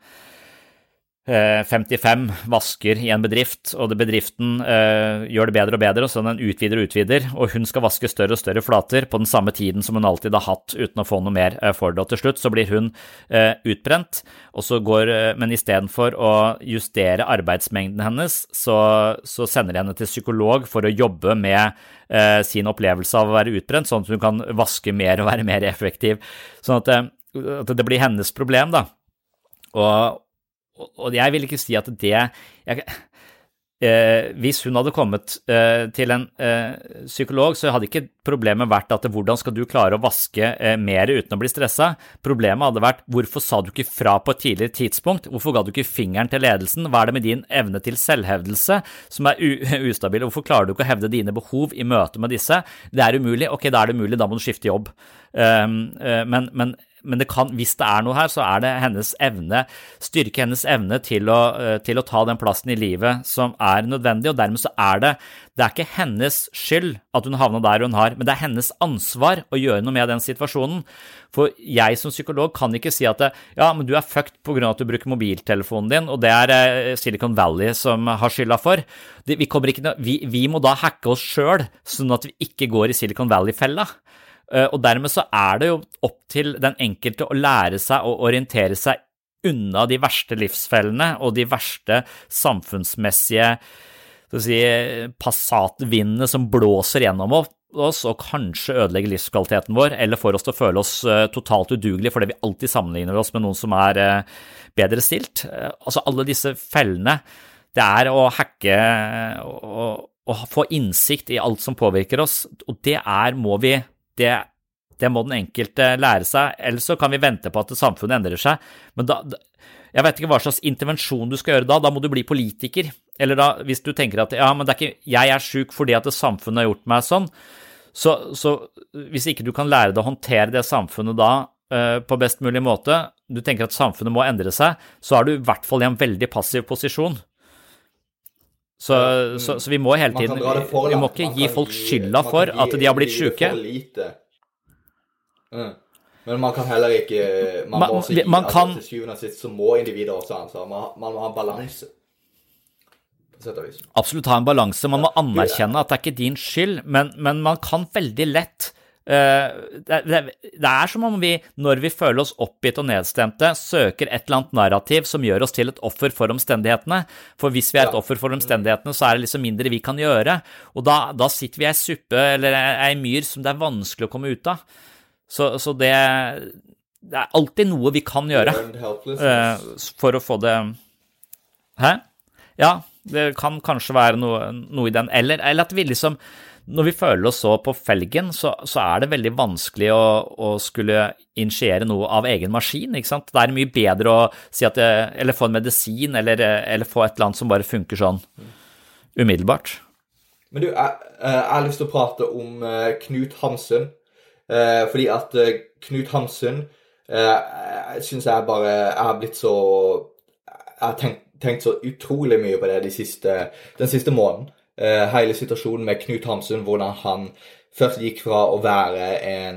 55 vasker I en bedrift, og bedriften gjør det bedre og bedre, så den utvider og utvider, og hun skal vaske større og større flater på den samme tiden som hun alltid har hatt, uten å få noe mer for det, og til slutt så blir hun utbrent, og så men I stedet for å justere arbeidsmengden hennes, så sender de henne til psykolog for å jobbe med sin opplevelse av å være utbrent, sånn at hun kan vaske mer og være mer effektiv, sånn at det blir hennes problem da, og jeg vil ikke si at hvis hun hadde kommet til en psykolog, så hadde ikke problemet vært at hvordan skal du klare å vaske mer uten å bli stresset? Problemet hadde vært, hvorfor sa du ikke fra på et tidligere tidspunkt? Hvorfor ga du ikke fingeren til ledelsen? Hva det med din evne til selvhevdelse som ustabil? Hvorfor klarer du ikke å hevde dine behov I møte med disse? Det umulig, ok, da det umulig, da må du skifte jobb. Men det kan, hvis det noe her, så det hennes evne, styrke hennes evne til å ta den plassen I livet som nødvendig, og dermed så det ikke hennes skyld at hun havner der hun har, men det hennes ansvar å gjøre noe med den situasjonen. For jeg som psykolog kan ikke si at men du fucked på grunn av at du bruker mobiltelefonen din, og det Silicon Valley som har skylda for. Vi må da hacke oss selv, sånn at vi ikke går I Silicon Valley-fella. Og dermed så det jo opp til den enkelte å lære seg og orientere seg unna de verste livsfellene og de verste samfunnsmessige passatvindene som blåser gjennom oss og kanskje ødelegger livskvaliteten vår, eller får oss til å føle oss totalt udugelige fordi vi alltid sammenligner oss med noen som bedre stilt. Altså alle disse fellene, det å hacke og få innsikt I alt som påvirker oss, og det må vi det må den enkelte lære seg, ellers så kan vi vente på at samfunnet endrer seg, men jeg vet ikke hva slags intervensjon du skal gjøre da må du bli politiker, eller da, hvis du tenker at men det ikke, jeg syk fordi at samfunnet har gjort meg sånn, så hvis ikke du kan lære deg å håndtere det samfunnet da på best mulig måte, du tenker at samfunnet må endre seg, så du I hvert fall I en veldig passiv posisjon. Så vi må hele tiden, vi må ikke gi folk skylda for at de har blitt syke. Men man kan heller ikke, man må også gi til syvende og sist, så må individer også ansvar. Man må ha en balanse. Absolutt ha en balanse, man må anerkjenne at det ikke din skyld, men man kan veldig lett Det som om vi, når vi føler oss oppgitt og nedstemte, søker et eller annet narrativ som gjør oss til et offer for omstendighetene. For hvis vi et offer for omstendighetene, så det liksom mindre vi kan gjøre. Og da sitter vi i suppe eller i myr som det vanskelig å komme ut av. Så det alltid noe vi kan gjøre for å få det... Hæ? Ja, det kan kanskje være noe i den. Eller at vi liksom... Når vi føler oss så på felgen, så det veldig vanskelig å skulle initiere noe av egen maskin, ikke sant? Det mye bedre å si at eller få en medisin, eller få et eller annet som bare funker sånn umiddelbart. Men du, jeg har lyst til å prate om Knut Hamsun, fordi at Knut Hamsun synes jeg bare, jeg har blitt så, jeg har tenkt så utrolig mye på det den siste måneden. Hele situasjonen med Knut Hamsun, hvordan han først gikk fra å være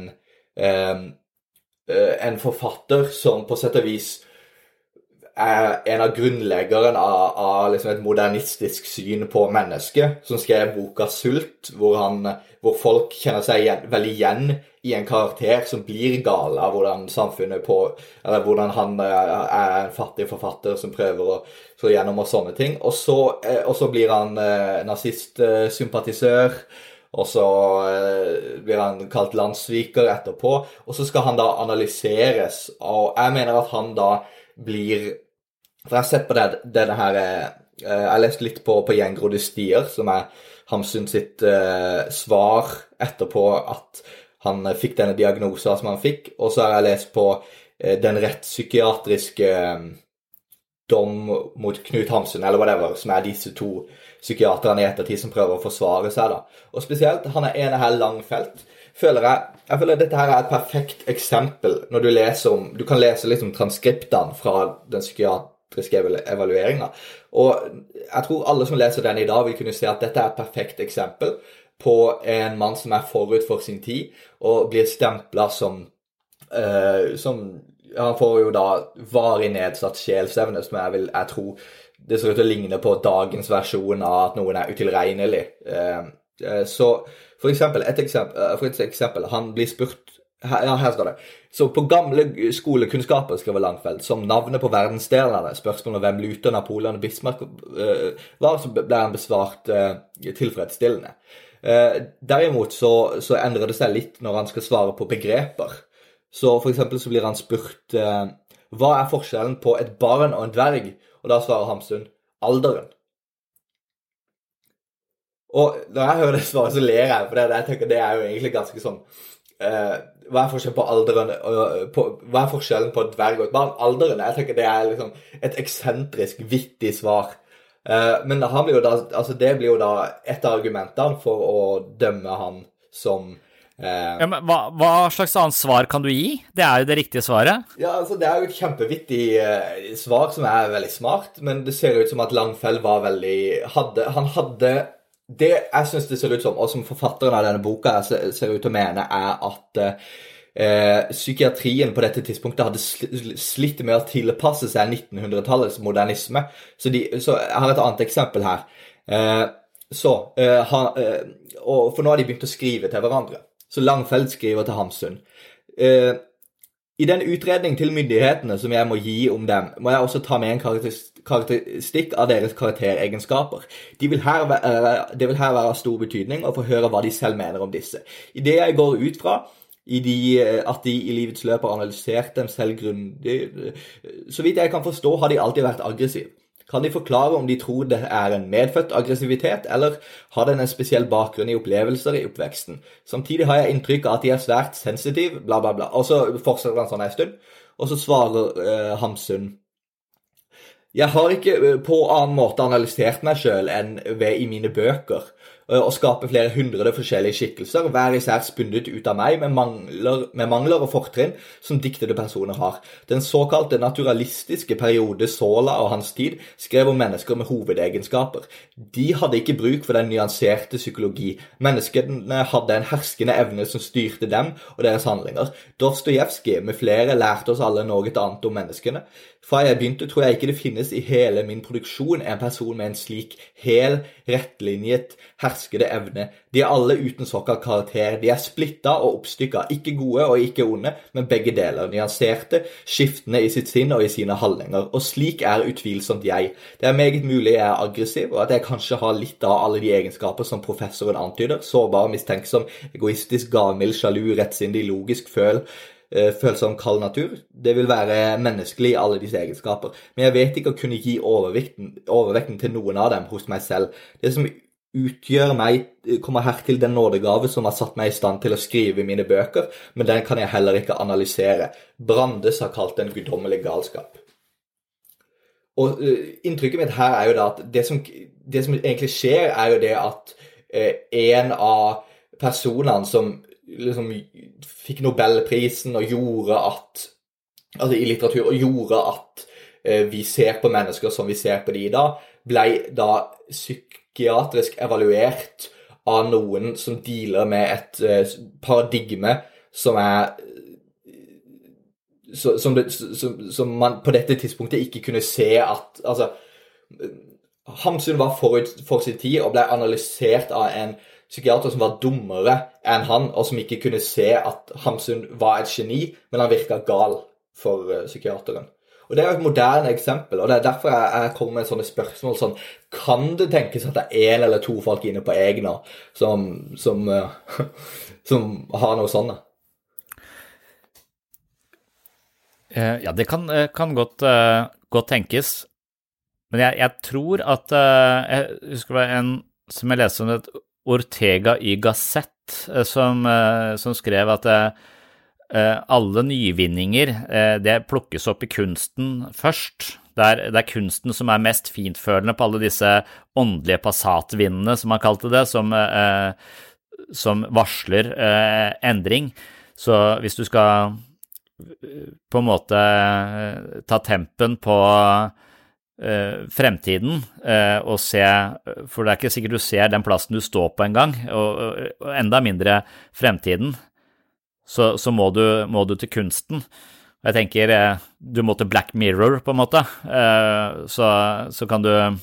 en forfatter som på sett og vis en av grunnleggeren av liksom et modernistisk syn på mennesket, som skrev boka Sult, hvor folk kjenner seg veldig igjen i en karakter som blir gal av hvordan samfunnet eller hvordan han en fattig forfatter som prøver å slå gjennom og sånne ting. Og så blir han nazist-sympatisør, og så blir han kalt landssviker etterpå, og så skal han da analyseres, og jeg mener at han da blir... For jeg har sett på denne her... Jeg har lest litt på Gjengrodde stier, som Hamsun sitt svar etterpå at han fikk denne diagnosen som han fikk, og så har jeg lest på den rettspsykiatriske dom mot Knut Hamsun, eller whatever, som disse to psykiaterne i ettertid som prøver å forsvare seg da. Og spesielt, han ene her Langfeldt, jeg føler at dette her et perfekt eksempel når du leser du kan lese liksom transkriptene fra den psykiatriske evalueringen, og jeg tror alle som leser den i dag vil kunne se at dette et perfekt eksempel på en mann som forut for sin tid, og blir stemplet som han får jo da varig nedsatt sjelsevne, som jeg tror det ser ut til å ligne på dagens versjon av at noen utilregnelig. Så for eksempel, han blir spurt, her står det, så på gamle skolekunnskaper, skriver Langfeldt, som navnet på verdensdelene, spørsmål om hvem Luther, Napoleon og Bismarck var, så ble han besvart tilfredsstillende. Derimot så endrer det seg litt når han skal svare på begreper. Så for eksempel så blir han spurt hva forskjellen på et barn og en dverg? Og da svarer Hamsun alderen. Og når jeg hører det svaret så ler jeg, for jeg tenker det jo egentlig ganske sånn hva forskjellen på alderen hva forskjellen på et dverg og et barn? Alderen, jeg tenker det liksom et eksentrisk, vittig svar. Men han blir jo da, altså det blir jo da et av argumentene for å dømme han som ja, men hva slags annet svar kan du gi? Det jo det riktige svaret. Ja, altså det jo et kjempevittig svar som veldig smart, men det ser ut som at Langfeldt var han hadde det jeg synes det ser ut som, og som forfatteren av denne boka ser ut til å mene, at psykiatrien på dette tidspunktet hadde slitt med å tilpasse seg 1900-tallets modernisme. Så jeg har et annet eksempel her. Og for nå har de begynt å skrive til hverandre. Så Langfeldt skriver til Hamsun. I den utredning til myndighetene som jeg må gi om dem, må jeg også ta med en karakteristikk av deres karakteregenskaper. Det vil her være av stor betydning å få høre hva de selv mener om disse. I det jeg går ut fra, at de i livets løp har analysert dem selv grundig, så vidt jeg kan forstå, har de alltid vært aggressive. Kan de forklare om de tror det en medfødt aggressivitet, eller har den en spesiell bakgrunn i opplevelser i oppveksten? Samtidig har jeg inntrykk av at de svært sensitive, bla bla bla. Og så fortsetter han sånn en stund, og så svarer Hamsun: Jeg har ikke på annen måte analysert meg selv enn i mine bøker, og skape flere hundre forskjellige skikkelser, hver især spunnet ut av meg med mangler og fortrinn som diktede personer har. Den såkalte naturalistiske periode Sola og hans tid skrev om mennesker med hovedegenskaper. De hadde ikke bruk for den nyanserte psykologi. Menneskene hadde en herskende evne som styrte dem og deres handlinger. Dostojevskij med flere lærte oss alle noe annet om menneskene. Fra jeg begynte tror jeg ikke det finnes i hele min produksjon en person med en slik hel, rettlinjet, beherskede evne. De alle uten såkalt karakter. De splittet og oppstykket, ikke gode og ikke onde, men begge deler, nyanserte, skiftende i sitt sinn og i sine handlinger. Og slik utvilsomt jeg. Det meget mulig jeg aggressiv, og at jeg kanskje har litt av alle de egenskaper som professoren antyder, sårbar, mistenksom, egoistisk, gavmild, sjalu, rettsindig, logisk, følsom, kald natur. Det vil være menneskelig i alle disse egenskaper. Men jeg vet ikke å kunne gi overvekten til noen av dem hos meg selv. Det som utgjør meg kommer her til den nådegave som har satt meg i stand til å skrive mine bøker, men den kan jeg heller ikke analysere. Brandes har kalt den guddommelig galskap. Og inntrykket mitt her jo da at det som egentlig skjer jo det at en av personene som liksom fikk Nobelprisen og gjorde at, altså i litteratur, og gjorde at vi ser på mennesker som vi ser på de i dag, ble da psykiatrisk evaluert av noen som dealer med et paradigme som som man på dette tidspunktet ikke kunne se at, altså, Hamsun var forut for sin tid og ble analysert av en psykiater som var dummere enn han, og som ikke kunne se at Hamsun var et geni, men han virket gal for psykiateren. Og det jo et moderne eksempel, og det derfor jeg kommer med sånne spørsmål sånn, kan det tenkes at det en eller to folk inne på Egna som har noe sånne? Ja, det kan godt tenkes, men jeg tror at, jeg husker det var en som jeg leste om et Ortega i Gazette, som skrev at alle nyvinninger, det plukkes opp i kunsten først. Det er kunsten som mest fintfølende på alle disse åndelige passatvindene, som man kalte det, som varsler endring. Så hvis du skal på en måte ta tempen på fremtiden og se, for det ikke sikkert du ser den plassen du står på en gang, og enda mindre fremtiden, så må du til kunsten. Jeg tenker, du må til Black Mirror på en måte, så kan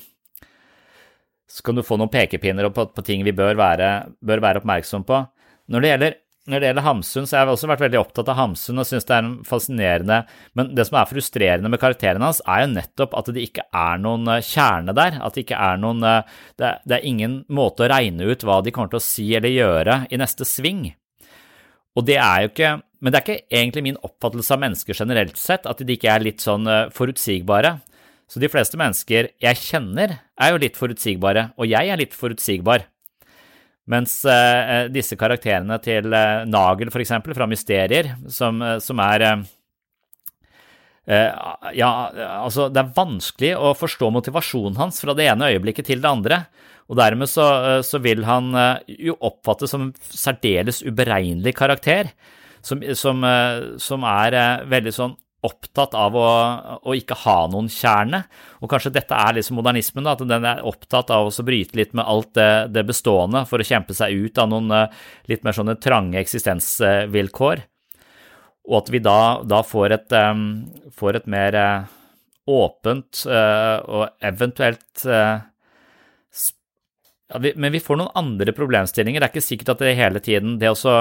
du få noen pekepinner på ting vi bør være oppmerksom på. Når det gjelder Hamsun, så har jeg også vært veldig opptatt av Hamsun og synes det fascinerende, men det som frustrerende med karakteren hans jo nettopp at det ikke noen kjerne der, at det ikke noen, det ingen måte å regne ut hva de kommer til å si eller gjøre i neste sving. Og det jo ikke, men det ikke egentlig min oppfattelse av mennesker generelt sett, at de ikke litt sånn forutsigbare. Så de fleste mennesker jeg kjenner jo litt forutsigbare, og jeg litt forutsigbar. Mens disse karakterene til Nagel, for eksempel, fra Mysterier, som ja, altså det vanskelig å forstå motivasjonen hans fra det ene øyeblikket til det andre, og dermed så vil han jo oppfattes som en særdeles uberegnelig karakter, som veldig sånn opptatt av å ikke ha noen kjerne, og kanskje dette liksom modernismen da, at den opptatt av å bryte litt med alt det bestående for å kjempe seg ut av noen litt mer sånne trange eksistensvilkår, og at vi da får et mer åpent og eventuelt ja, men vi får noen andre problemstillinger. Det ikke sikkert at det hele tiden det også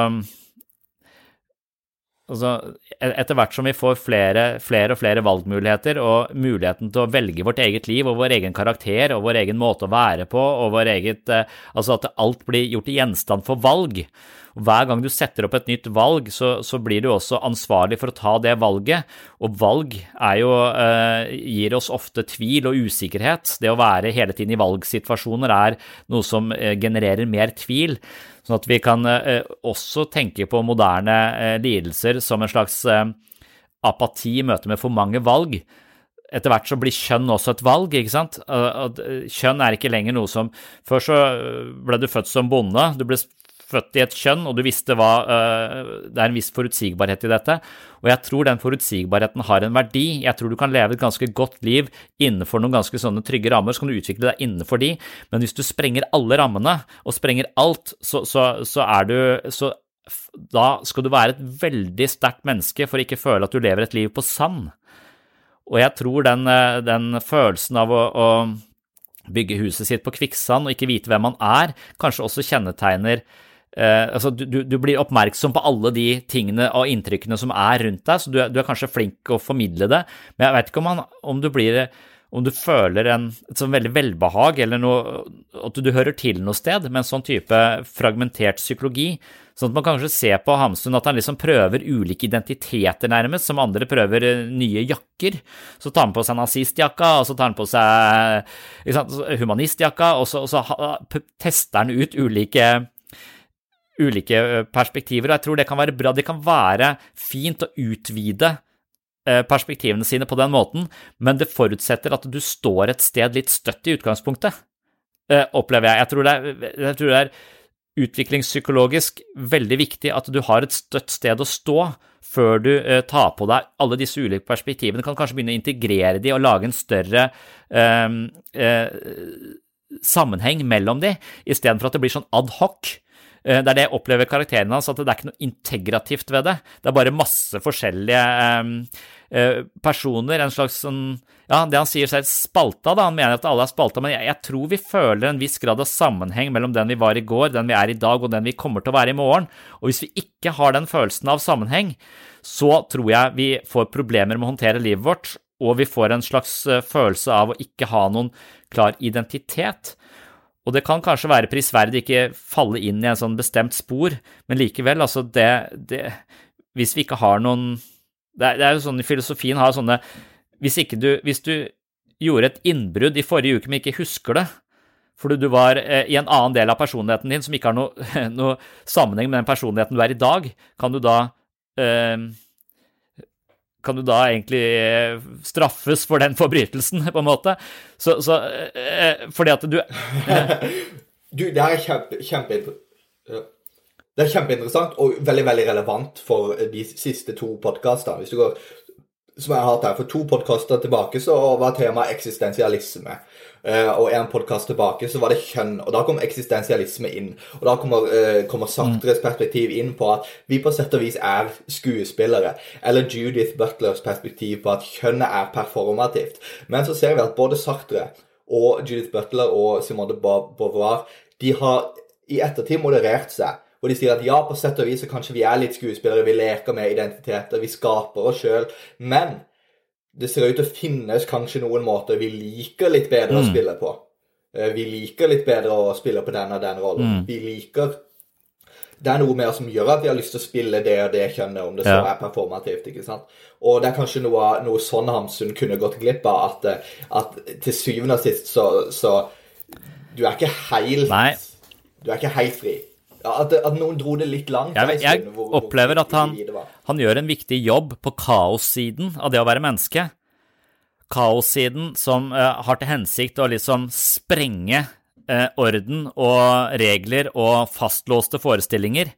altså, etter hvert som vi får flere og flere valgmuligheter og muligheten til å velge vårt eget liv og vår egen karakter og vår egen måte å være på og vår eget, altså at alt blir gjort til gjenstand for valg. Og hver gang du setter opp et nytt valg, så blir du også ansvarlig for å ta det valget, og valg gir oss ofte tvil og usikkerhet. Det å være hele tiden i valgsituasjoner noe som genererer mer tvil, sånn at vi kan også tenke på moderne lidelser som en slags apati i møte med for mange valg. Etter hvert så blir kjønn også et valg, ikke sant? Kjønn ikke lenger noe som, før så ble du født som bonde, du ble født i et kjønn, og du visste det en viss forutsigbarhet i dette, og jeg tror den forutsigbarheten har en verdi. Jeg tror du kan leve et ganske godt liv innenfor noen ganske sånne trygge rammer, så kan du utvikle deg innenfor de, men hvis du sprenger alle rammene, og sprenger alt, så da skal du være et veldig sterkt menneske for å ikke føle at du lever et liv på sand. Og jeg tror den følelsen av å bygge huset sitt på kvikksand og ikke vite hvem man kanskje også kjennetegner altså du blir oppmerksom på alle de tingene og inntrykkene som rundt deg, så du kanskje flink å formidle det, men jeg vet ikke om du føler et sånn veldig velbehag, eller noe, at du hører til noe sted, med en sånn type fragmentert psykologi, sånn at man kanskje ser på Hamsun at han liksom prøver ulike identiteter nærmest, som andre prøver nye jakker, så tar han på seg nazistjakka, og så tar han på seg humanistjakka, og så tester han ut ulike perspektiver, og jeg tror det kan være bra, det kan være fint å utvide perspektivene sine på den måten, men det forutsetter at du står et sted litt støtt i utgangspunktet, opplever jeg. Jeg tror det utviklingspsykologisk veldig viktig at du har et støtt sted å stå før du tar på deg alle disse ulike perspektivene. Du kan kanskje begynne å integrere de og lage en større sammenheng mellom de, i stedet for at det blir sånn ad hoc. Det det jeg opplever karakteren hans, at det ikke noe integrativt ved det. Det bare masse forskjellige personer, en slags sånn, ja, det han sier seg spalta da, han mener at alle spalta, men jeg tror vi føler en viss grad av sammenheng mellom den vi var i går, den vi i dag, og den vi kommer til å være i morgen. Og hvis vi ikke har den følelsen av sammenheng, så tror jeg vi får problemer med å håndtere livet vårt, og vi får en slags følelse av å ikke ha noen klar identitet. Og det kan kanskje være prisverdig ikke falle inn i en sånn bestemt spor, men likevel, altså hvis vi ikke har noen, det jo sånn i filosofien har sånne, hvis du gjorde et innbrudd i forrige uke, men ikke husker det, fordi du var i en annen del av personligheten din som ikke har noe sammenheng med den personligheten du i dag, kan du da egentlig straffes for den forbrytelsen, på en måte? Så fordi at du... det er kjempeinteressant og veldig, veldig relevant for de siste 2 podcastene. Hvis du går, som jeg har hatt her, for 2 podcaster tilbake så var tema eksistensialisme. Og en podcast tilbake så var det kjønn, og da kom eksistensialisme inn. Og da kommer Sartres perspektiv inn på at vi på sett og vis skuespillere, eller Judith Butlers perspektiv på at kjønnet performativt. Men så ser vi at både Sartre og Judith Butler og Simone de Beauvoir, de har i ettertid moderert seg. Og de sier at ja, på sett og vis så kanskje vi litt skuespillere, vi leker med identiteter, vi skaper oss selv, men det ser ut til å finnes kanskje noen måter vi liker litt bedre å spille på. Vi liker litt bedre å spille på den og den rollen. Vi liker... Det noe mer som gjør at vi har lyst til å spille det og det kjønnet, om det så performativt, ikke sant? Og det kanskje noe sånn Hamsun kunne gått glipp av, at til syvende og sist så du ikke helt... Nei. Du ikke helt fri. Ja, at noen dro det litt langt. Jeg opplever at han gjør en viktig jobb på kaossiden av det å være menneske. Kaossiden som har til hensikt å liksom sprenge orden og regler og fastlåste forestillinger.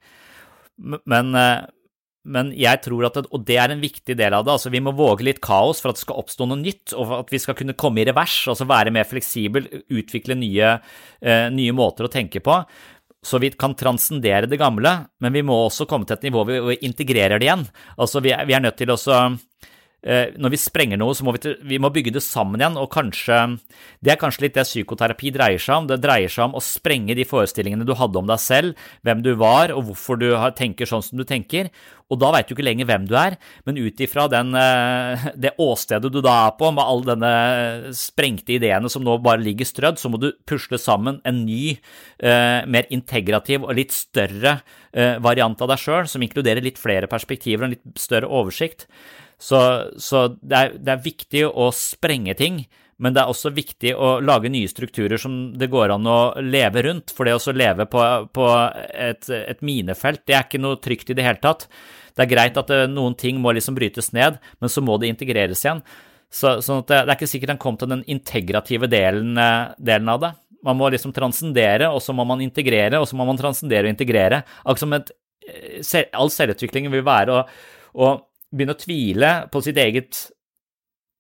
Men jeg tror at og det en viktig del av det, altså vi må våge litt kaos for at det skal oppstå noe nytt, og for at vi skal kunne komme i revers, altså være mer fleksibel, utvikle nye måter å tenke på. Så vi kan transcendere det gamle, men vi må også komme til et nivå hvor vi integrerer det igjen. Altså vi nødt til også, når vi sprenger noe, så må vi må bygge det sammen igjen, og kanskje, det kanskje litt det psykoterapi dreier seg om. Det dreier seg om å sprenge de forestillingene du hadde om deg selv, hvem du var, og hvorfor du tenker sånn som du tenker. Og da vet du ikke lenger hvem du men ut ifra det åstedet du da på, med alle denne sprengte ideene som nå bare ligger strødd, så må du pusle sammen en ny, mer integrativ og litt større variant av deg selv, som inkluderer litt flere perspektiver og en litt større oversikt. Så det viktig å sprenge ting, men det også viktig å lage nye strukturer som det går an å leve rundt, for det å leve på et minefelt, det ikke noe trygt i det hele tatt. Det greit at noen ting må liksom brytes ned, men så må det integreres igjen. Sånn at det ikke sikkert den kom til den integrative delen av det. Man må liksom transcendere, og så må man integrere, og så må man transcendere og integrere. Akkurat som all selvutvikling vil være å begynne å tvile på sitt eget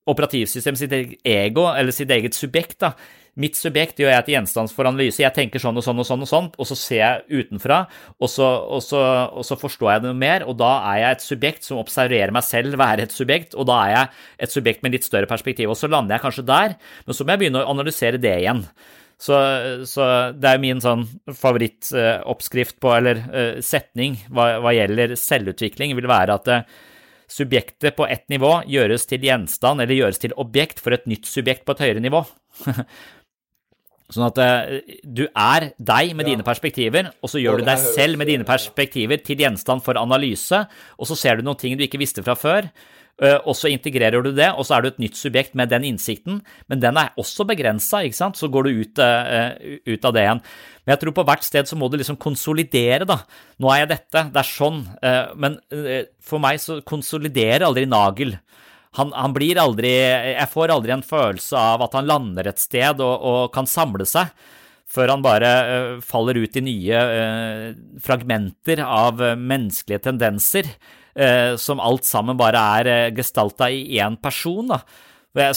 operativsystem, sitt eget ego, eller sitt eget subjekt da. Mitt subjekt gjør jeg til gjenstand for analyse, jeg tenker sånn og sånn og sånn og sånn, og så ser jeg utenfra, og så forstår jeg noe mer, og da jeg et subjekt som observerer meg selv være et subjekt, og da jeg et subjekt med litt større perspektiv, og så lander jeg kanskje der, men så må jeg begynne å analysere det igjen. Så det min sånn favorittoppskrift på, eller setning hva gjelder selvutvikling, vil være at subjektet på et nivå gjøres til gjenstand, eller gjøres til objekt for et nytt subjekt på et høyere nivå. Sånn at du deg med dine perspektiver, og så gjør du deg selv med dine perspektiver til gjenstand for analyse, og så ser du noen ting du ikke visste fra før, og så integrerer du det, og så du et nytt subjekt med den innsikten, men den også begrenset, ikke sant? Så går du ut av det igjen. Men jeg tror på hvert sted så må du liksom konsolidere da. Nå jeg dette, det sånn, men for meg så konsoliderer aldri Nagel. Han blir aldri, jeg får aldri en følelse av at han lander et sted og kan samle seg, før han bare faller ut i nye fragmenter av menneskelige tendenser, som alt sammen bare gestaltet i en person da. Det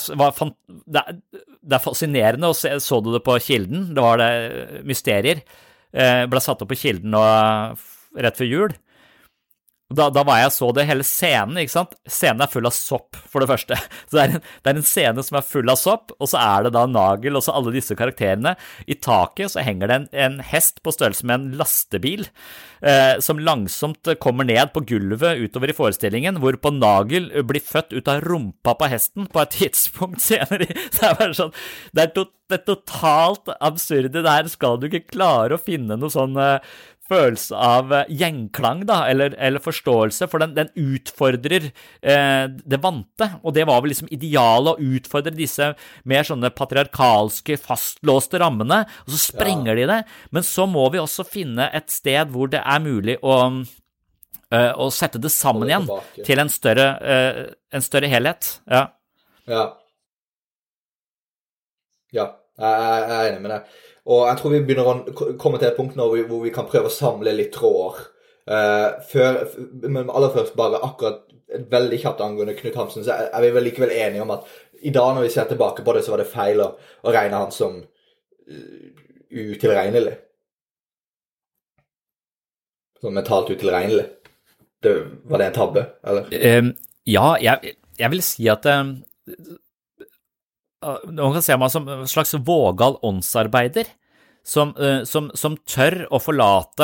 fascinerende, og så du det på Kilden, det var det mysterier, ble satt opp på Kilden rett før jul. Da var jeg så det hele scenen, ikke sant? Scenen full av sopp, for det første. Så det en scene som full av sopp, og så det da Nagel, og så alle disse karakterene. I taket så henger det en hest på størrelse med en lastebil, som langsomt kommer ned på gulvet utover i forestillingen, hvorpå Nagel blir født ut av rumpa på hesten på et tidspunkt senere. Så det bare sånn, det totalt absurde. Der skal du ikke klare å finne noe sånn følelse av gjenklang da, eller forståelse, for den utfordrer det vante, og det var vel liksom idealet å utfordre disse mer sånne patriarkalske, fastlåste rammene, og så sprenger de det, men så må vi også finne et sted hvor det mulig å sette det sammen igjen til en større helhet. Ja, jeg enig med det. Og jeg tror vi begynner å komme til et punkt nå hvor vi kan prøve å samle litt tråder. Men aller først bare akkurat veldig kjapt angående Knut Hamsun, så vi vel likevel enige om at i dag når vi ser tilbake på det, så var det feil å regne han som utilregnelig. Som mentalt utilregnelig. Var det en tabbe, eller? Ja, jeg vil si at man kan se meg som en slags vågal åndsarbeider, som tør å forlate,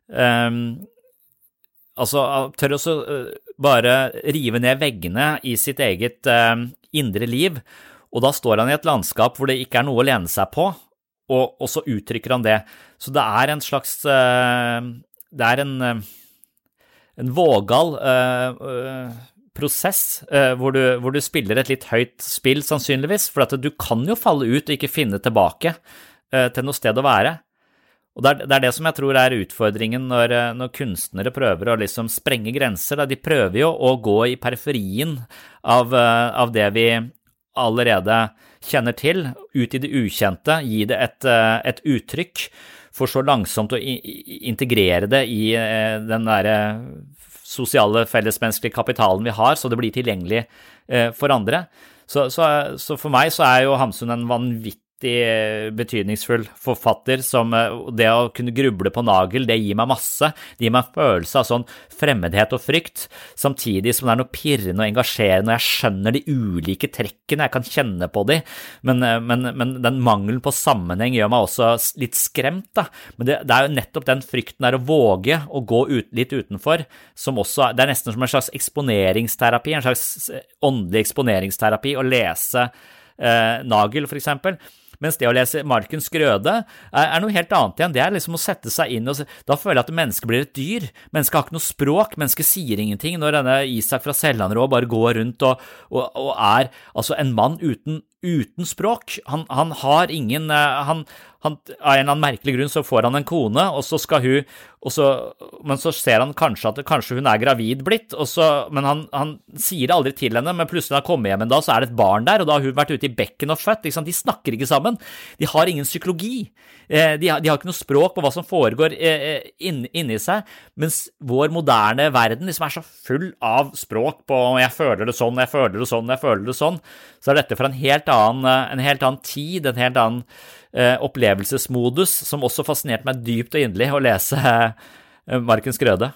tør også bare rive ned veggene i sitt eget indre liv, og da står han i et landskap hvor det ikke noe å lene seg på, og så uttrykker han det. Så det en slags, det en vågal prosess hvor du spiller et litt høyt spill sannsynligvis, for at du kan jo falle ut og ikke finne tilbake til noe sted å være. Og det det som jeg tror utfordringen når kunstnere prøver å liksom sprenge grenser. De prøver jo å gå i periferien av det vi allerede kjenner til, ut i det ukjente, gi det et uttrykk, for så langsomt å integrere det i den der sosiale fellesmenneskelige kapitalen vi har, så det blir tilgjengelig for andre. Så for meg så jo Hamsun en vanvittig betydningsfull forfatter, som det å kunne gruble på Nagel, det gir meg masse. Det gir meg en følelse av sånn fremmedhet og frykt, samtidig som det noe pirrende og engasjerende, og jeg skjønner de ulike trekkene, jeg kan kjenne på de, men den mangelen på sammenheng gjør meg også litt skremt da. Men det jo nettopp den frykten å våge å gå litt utenfor, som også, det nesten som en slags eksponeringsterapi, en slags åndelig eksponeringsterapi å lese Nagel for eksempel. Mens det å lese Markens Grøde noe helt annet igjen. Det liksom å sette seg inn, og da føler jeg at mennesket blir et dyr. Mennesket har ikke noe språk, mennesket sier ingenting når denne Isak fra Sellandrå bare går rundt og altså en mann uten uten språk. Han har ingen, av en eller annen merkelig grunn så får han en kone, og så skal hun, men så ser han kanskje at kanskje hun gravid blitt, men han sier det aldri til henne, men plutselig når han kommer hjem en dag, så det et barn der, og da har hun vært ute i bekken og født, ikke sant? De snakker ikke sammen, de har ingen psykologi, de har ikke noe språk på hva som foregår inni seg, mens vår moderne verden liksom så full av språk på jeg føler det sånn, jeg føler det sånn, jeg føler det sånn, så dette for en helt annen tid, en helt annen opplevelsesmodus, som også fascinerte meg dypt og inderlig å lese Markens Grøde.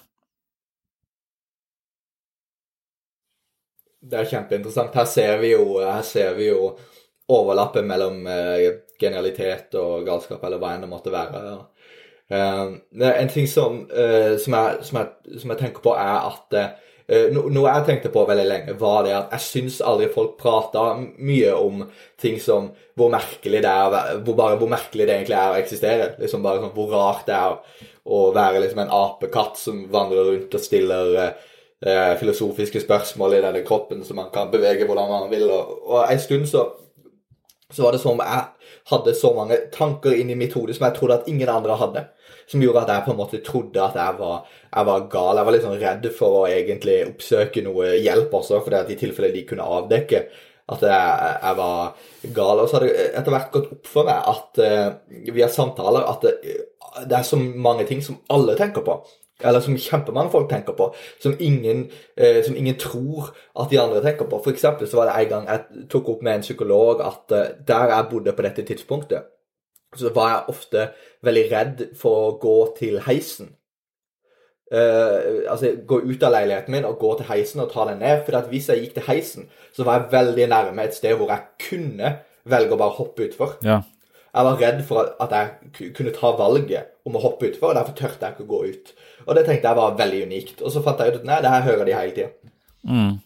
Det kjempeinteressant. Her ser vi jo overlappet mellom genialitet og galskap, eller hva enn det måtte være. En ting som jeg tenker på at noe jeg tenkte på veldig lenge var det at jeg synes aldri folk prater mye om ting som hvor merkelig det hvor merkelig det egentlig å eksistere, liksom bare sånn, hvor rart det å være liksom en apekatt som vandrer rundt og stiller filosofiske spørsmål i denne kroppen som man kan bevege hvordan man vil, og en stund så var det som jeg hadde så mange tanker inn i mitt hode som jeg trodde at ingen andre hadde, som gjorde at jeg på en måte trodde at jeg var gal. Jeg var litt sånn redd for å egentlig oppsøke noe hjelp også, fordi at i tilfelle de kunne avdekke at jeg var gal. Og så hadde det etter hvert gått opp for meg at via samtaler at det så mange ting som alle tenker på, eller som kjempemange folk tenker på, som ingen tror at de andre tenker på. For eksempel så var det en gang jeg tok opp med en psykolog at der jeg bodde på dette tidspunktet, så var jeg ofte veldig redd for å gå til heisen. Altså gå ut av leiligheten min og gå til heisen og ta den ned, for at hvis jeg gikk til heisen, så var jeg veldig nærme et sted hvor jeg kunne velge å bare hoppe utfor. Ja. Jeg var redd for at jeg kunne ta valget om å hoppe utfor, og derfor tørte jeg ikke å gå ut. Og det tenkte jeg var veldig unikt. Og så fant jeg ut at nei, det her hører de hele tiden.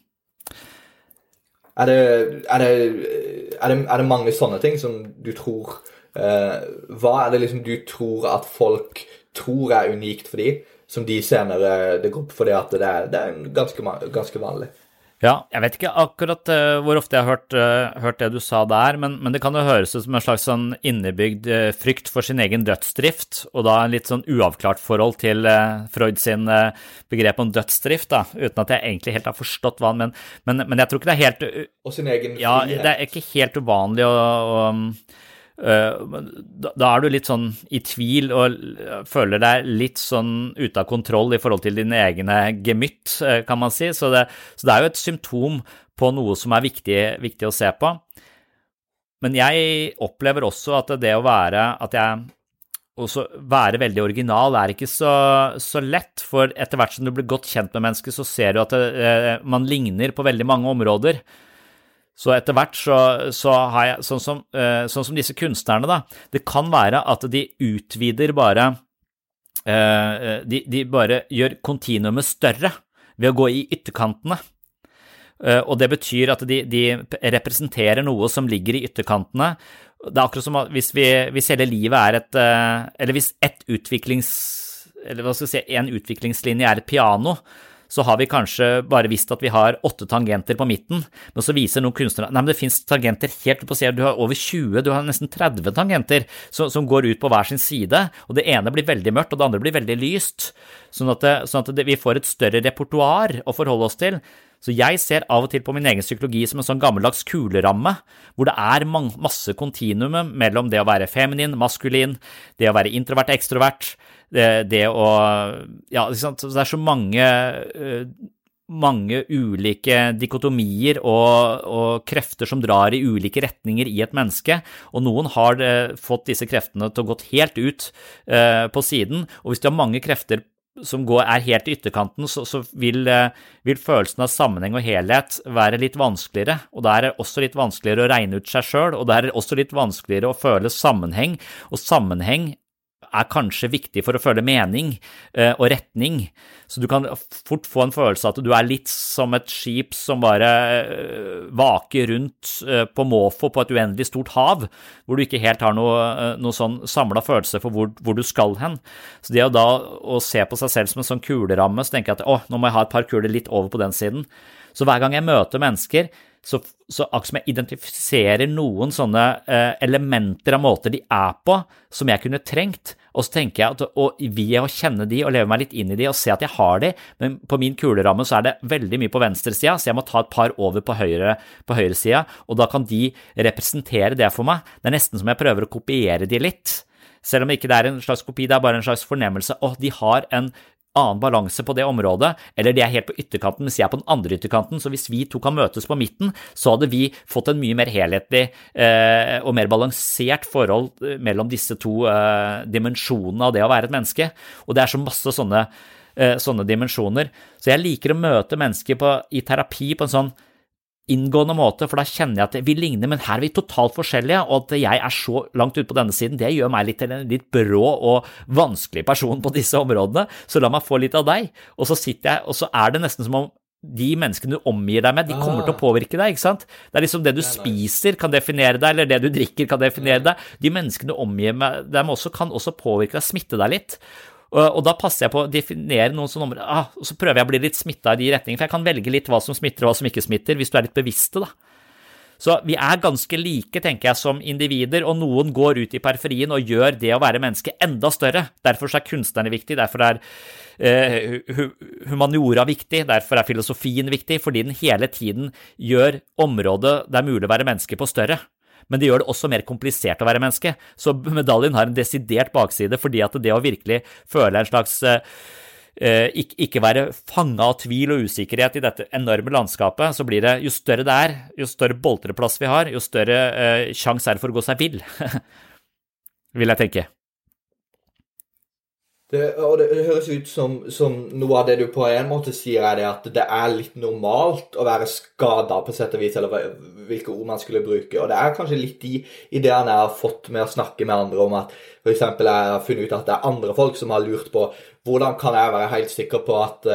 Er det mange sånne ting som du tror... hva det liksom du tror at folk tror unikt for de, som de senere det går opp for det at det ganske vanlig? Ja, jeg vet ikke akkurat hvor ofte jeg har hørt det du sa der, men det kan jo høres ut som en slags sånn innebygd frykt for sin egen dødsdrift, og da en litt sånn uavklart forhold til Freud sin begrep om dødsdrift, da, uten at jeg egentlig helt har forstått hva han, men jeg tror ikke det helt... Og sin egen frihet. Ja, det ikke helt uvanlig da du litt sånn i tvil og føler deg litt sånn ute av kontroll i forhold til dine egne gemytt, kan man si, så det jo et symptom på noe som viktig å se på. Men jeg opplever også at det å være veldig original ikke så lett, for etter hvert som du blir godt kjent med mennesker, så ser du at man ligner på veldig mange områder. Så etter hvert så har jeg, sånn som disse kunstnerne da, det kan være at de utvider bare, de bare gjør kontinuumet større ved å gå i ytterkantene. Og det betyr at de representerer noe som ligger i ytterkantene. Det akkurat som at hvis hele livet eller hvis en utviklingslinje et piano, så har vi kanskje bare visst at vi har 8 tangenter på midten, men så viser noen kunstnere, nei, men det finnes tangenter helt på siden, du har over 20, du har nesten 30 tangenter som går ut på hver sin side, og det ene blir veldig mørkt, og det andre blir veldig lyst, sånn at vi får et større repertoar å forholde oss til. Så jeg ser av og til på min egen psykologi som en sånn gammeldags kuleramme, hvor det masse kontinuum mellom det å være feminin, maskulin, det å være introvert, ekstrovert, det å, ja, det så mange ulike dikotomier og krefter som drar i ulike retninger i et menneske, og noen har fått disse kreftene til å gå helt ut på siden, og hvis du har mange krefter som helt i ytterkanten, så vil følelsen av sammenheng og helhet være litt vanskeligere, og da det også litt vanskeligere å regne ut seg selv, og da det også litt vanskeligere å føle sammenheng, og sammenheng kanskje viktig for å føle mening og retning, så du kan fort få en følelse at du litt som et skip som bare vaker rundt på måfå på et uendelig stort hav, hvor du ikke helt har noe sånn samlet følelse for hvor du skal hen. Så det da å se på seg selv som en sånn kuleramme, så tenker jeg at nå må jeg ha et par kuler litt over på den siden. Så hver gang jeg møter mennesker, så akkurat som jeg identifiserer noen sånne elementer av måter de på, som jeg kunne trengt, og så tenker jeg at og ved å kjenne de og leve meg litt inn i de og se at jeg har de, men på min kuleramme så det veldig mye på venstre sida, så jeg må ta et par over på høyre sida, og da kan de representere det for meg. Det nesten som jeg prøver å kopiere de litt, selv om det ikke er en slags kopi, det bare en slags fornemmelse, de har en annen balanse på det området, eller de helt på ytterkanten, mens jeg på den andre ytterkanten, så hvis vi to kan møtes på midten, så hadde vi fått en mye mer helhetlig og mer balansert forhold mellom disse to dimensjonene av det å være et menneske, og det så masse sånne dimensjoner. Så jeg liker å møte mennesker i terapi på en sånn inngående måte, for da kjenner jeg at vi ligner, men her vi totalt forskjellige, og at jeg så langt ut på denne siden, det gjør meg litt til en litt brå og vanskelig person på disse områdene, så la meg få litt av deg, og så sitter jeg, og så det nesten som om de menneskene du omgir deg med, de kommer til å påvirke deg, ikke sant? Det liksom det du spiser kan definere deg, eller det du drikker kan definere deg. De menneskene du omgir med dem også, kan også påvirke deg, smitte deg litt. Og da passer jeg på å definere noen sånne områder, og så prøver jeg å bli litt smittet i de retningene, for jeg kan velge litt hva som smitter og hva som ikke smitter, hvis du litt bevisste da. Så vi ganske like, tenker jeg, som individer, og noen går ut i periferien og gjør det å være menneske enda større. Derfor kunstnerne viktig, derfor humaniora viktig, derfor filosofien viktig, fordi den hele tiden gjør området det mulig å være menneske på større. Men det gjør det også mer komplisert å være menneske. Så medaljen har en desidert bakside, fordi at det å virkelig føle en slags ikke være fanget av tvil og usikkerhet i dette enorme landskapet, så blir det, jo større det jo større boltreplass vi har, jo større sjans det for å gå seg vill, vil jeg tenke. Det høres ut som noe av det du på en måte sier det at det litt normalt å være skadet på sett og vis, eller hvilke ord man skulle bruke, og det kanskje litt de ideene jeg har fått med å snakke med andre om, at for eksempel jeg har funnet ut at det andre folk som har lurt på hvordan kan jeg være helt sikker på at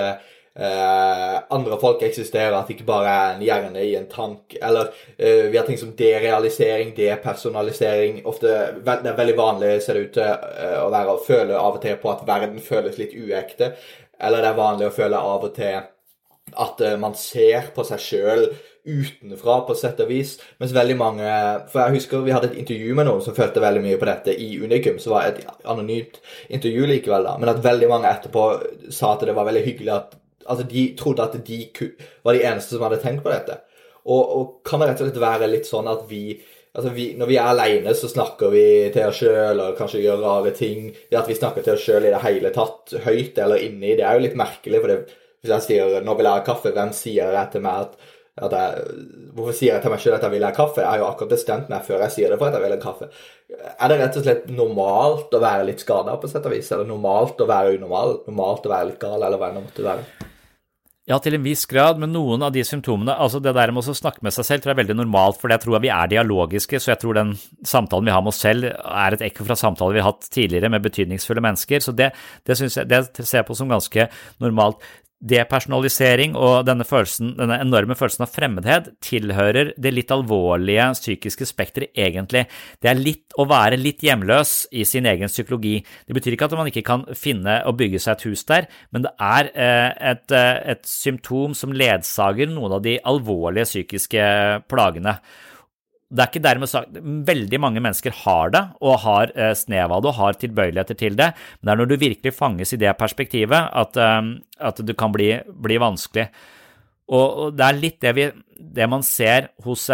andre folk eksisterer, at det ikke bare en hjerne i en tank, eller vi har ting som derealisering, depersonalisering, ofte det veldig vanlig ser det ut til å være å føle av og til på at verden føles litt uekte, eller det vanlig å føle av og til at man ser på seg selv utenfra på sett og vis, mens veldig mange, for jeg husker vi hadde et intervju med noen som følte veldig mye på dette i Unikum, så var et anonymt intervju likevel da, men at veldig mange etterpå sa at det var veldig hyggelig at de trodde at de var de eneste som hadde tenkt på dette. Og kan det rett og slett være litt sånn at når vi alene så snakker vi til oss selv, og kanskje gjør rare ting. Det at vi snakker til oss selv i det hele tatt, høyt eller inni, det jo litt merkelig, for hvis jeg sier, nå vil jeg ha kaffe, hvem sier det til meg hvorfor sier jeg til meg selv at jeg vil ha kaffe? Jeg har jo akkurat bestemt meg før jeg sier det for at jeg vil ha kaffe. Det rett og slett normalt å være litt skadet på sett og vis? Eller normalt å være unormal? Normalt å være litt gal, eller hva det måtte være? Ja, til en viss grad, men noen av de symptomene, altså det der med å snakke med seg selv, tror jeg veldig normalt, for jeg tror vi dialogiske, så jeg tror den samtalen vi har med oss selv et ekko fra samtaler vi har hatt tidligere med betydningsfulle mennesker, så det synes jeg, det ser jeg på som ganske normalt. Depersonalisering og denne enorme følelsen av fremmedhet tilhører det litt alvorlige psykiske spektret egentlig. Det litt å være litt hjemløs i sin egen psykologi. Det betyr ikke at man ikke kan finne og bygge seg et hus der, men det et symptom som ledsager noen av de alvorlige psykiske plagene. Det ikke dermed sagt, veldig mange mennesker har det, og har snev av det, og har tilbøyeligheter til det, men det når du virkelig fanges i det perspektivet, at det kan bli vanskelig. Og det litt det man ser hos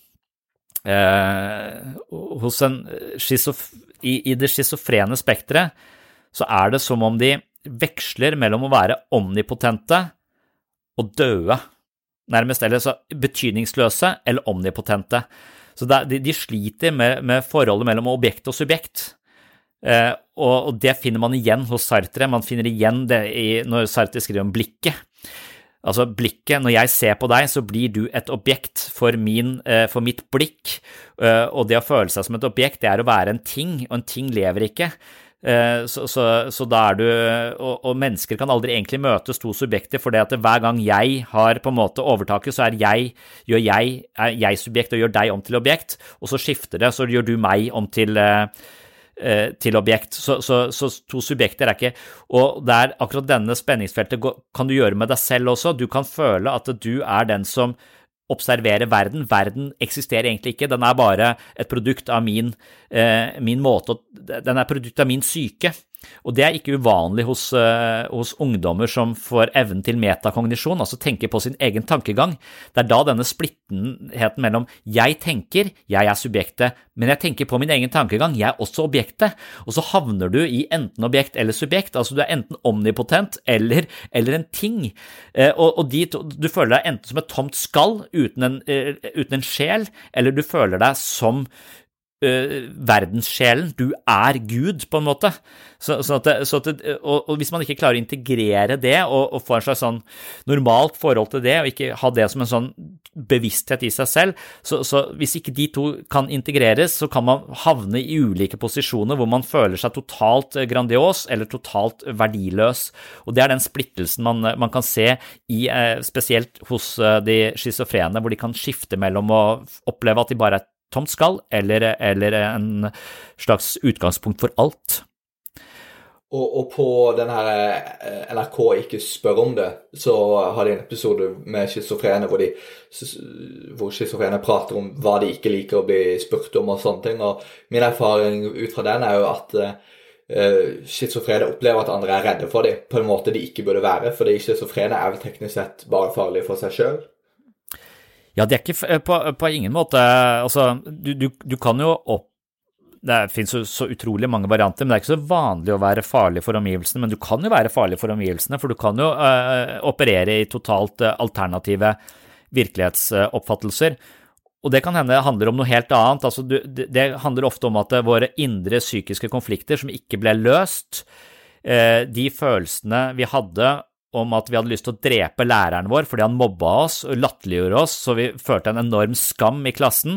i det schizofrene spektret, så det som om de veksler mellom å være omnipotente og døde, nærmest, eller så betydningsløse eller omnipotente. Så de sliter med forholdet mellom objekt og subjekt, og det finner man igjen hos Sartre. Man finner igjen det når Sartre skriver om blikket. Altså blikket, når jeg ser på deg, så blir du et objekt for mitt blikk, og det å føle seg som et objekt, det å være en ting, og en ting lever ikke. Så da du, og mennesker kan aldri egentlig møtes to subjekter, for det at hver gang jeg har på en måte overtaket, så gjør jeg subjekt og gjør deg om til objekt, og så skifter det, så gjør du meg om til objekt, så to subjekter ikke, og akkurat denne spenningsfeltet kan du gjøre med deg selv også. Du kan føle at du den som observere verden. Verden eksisterer egentlig ikke, den bare et produkt av min måte, den produkt av min syke. Og det ikke uvanlig hos ungdommer som får evnen til metakognisjon, altså tenker på sin egen tankegang. Det da denne splittenheten mellom jeg tenker, jeg subjektet, men jeg tenker på min egen tankegang, jeg også objektet, og så havner du i enten objekt eller subjekt, altså du enten omnipotent eller en ting, og du føler deg enten som et tomt skall uten en sjel, eller du føler deg som verdenssjelen, du Gud på en måte, og hvis man ikke klarer å integrere det og få en slags sånn normalt forhold til det, og ikke ha det som en sånn bevissthet i seg selv, så hvis ikke de to kan integreres, så kan man havne i ulike posisjoner hvor man føler seg totalt grandios eller totalt verdiløs, og det den splittelsen man kan se spesielt hos de schizofrene, hvor de kan skifte mellom å oppleve at de bare tomt skall, eller en slags utgangspunkt for alt. Og på den her NRK ikke spør om det, så har de en episode med schizofrene hvor schizofrene prater om hva de ikke liker å bli spurt om og sånne ting, og min erfaring ut fra den jo at schizofrene opplever at andre redde for dem på en måte de ikke burde være, fordi schizofrene vel teknisk sett bare farlige for seg selv. Ja, det ikke på ingen måte, altså, du kan jo det finnes jo så utrolig mange varianter, men det ikke så vanlig å være farlig for omgivelsene, men du kan jo være farlig for omgivelsene, for du kan jo operere i totalt alternative virkelighetsoppfattelser, og det kan hende handler om noe helt annet, altså det handler ofte om at våre indre psykiske konflikter som ikke ble løst, de følelsene vi hadde om at vi hadde lyst til å drepe læreren vår fordi han mobba oss og latterliggjorde oss, så vi følte en enorm skam i klassen.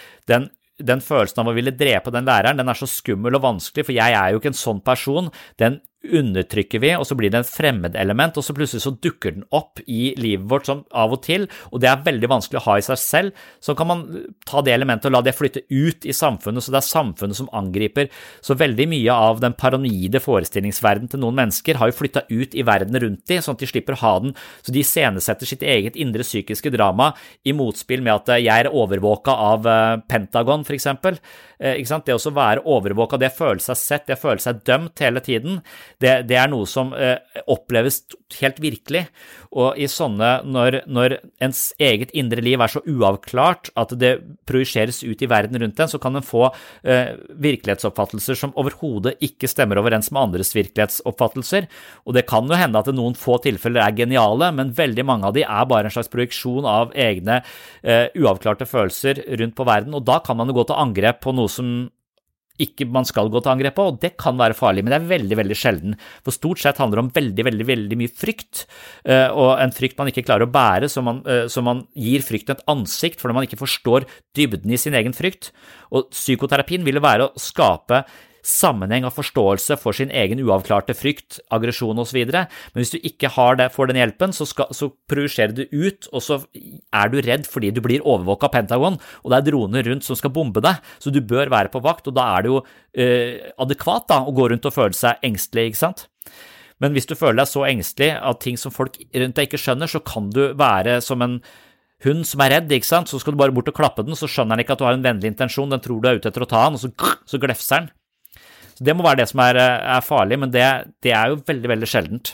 Den følelsen av å ville drepe den læreren, den så skummel og vanskelig, for jeg jo ikke en sånn person. Den undertrykker vi, og så blir det en fremmedelement, og så plutselig så dukker den opp i livet vårt som av og til, og det veldig vanskelig å ha i seg selv. Så kan man ta det elementet og la det flytte ut i samfunnet, så det samfunnet som angriper. Så veldig mye av den paranoide forestillingsverden til noen mennesker har jo flyttet ut i verden rundt dem, sånn at de slipper å ha den, så de iscenesetter sitt eget indre psykiske drama i motspill med at jeg overvåket av Pentagon, for eksempel. Ikke sant? Det å være overvåket, det føler seg sett, det føler seg dømt hele tiden, det noe som oppleves helt virkelig, og i sånne, når ens eget indre liv så uavklart at det projiseres ut i verden rundt den, så kan den få virkelighetsoppfattelser som overhodet ikke stemmer overens med andres virkelighetsoppfattelser, og det kan jo hende at noen få tilfeller geniale, men veldig mange av de bare en slags projeksjon av egne uavklarte følelser rundt på verden, og da kan man jo gå til angrep på noe som ikke man skal gå til angrep på, og det kan være farlig, men det veldig, veldig sjelden. For stort sett handler det om veldig, veldig, veldig mye frykt, og en frykt man ikke klarer å bære, så man gir frykten et ansikt, fordi man ikke forstår dybden i sin egen frykt. Og psykoterapien vil være å skape sammenheng og forståelse for sin egen uavklarte frykt, aggresjon og så videre. Men hvis du ikke får den hjelpen, så projiserer du ut, og så du redd fordi du blir overvåket av Pentagon, og det droner rundt som skal bombe deg, så du bør være på vakt, og da det jo adekvat da, å gå rundt og føle seg engstelig, ikke sant? Men hvis du føler deg så engstelig av ting som folk rundt deg ikke skjønner, så kan du være som en hund som redd, ikke sant? Så skal du bare bort og klappe den, så skjønner den ikke at du har en vennlig intensjon, den tror du ute etter å ta den, og så glefser den. Så det må være det som farlig, men det jo veldig, veldig sjeldent.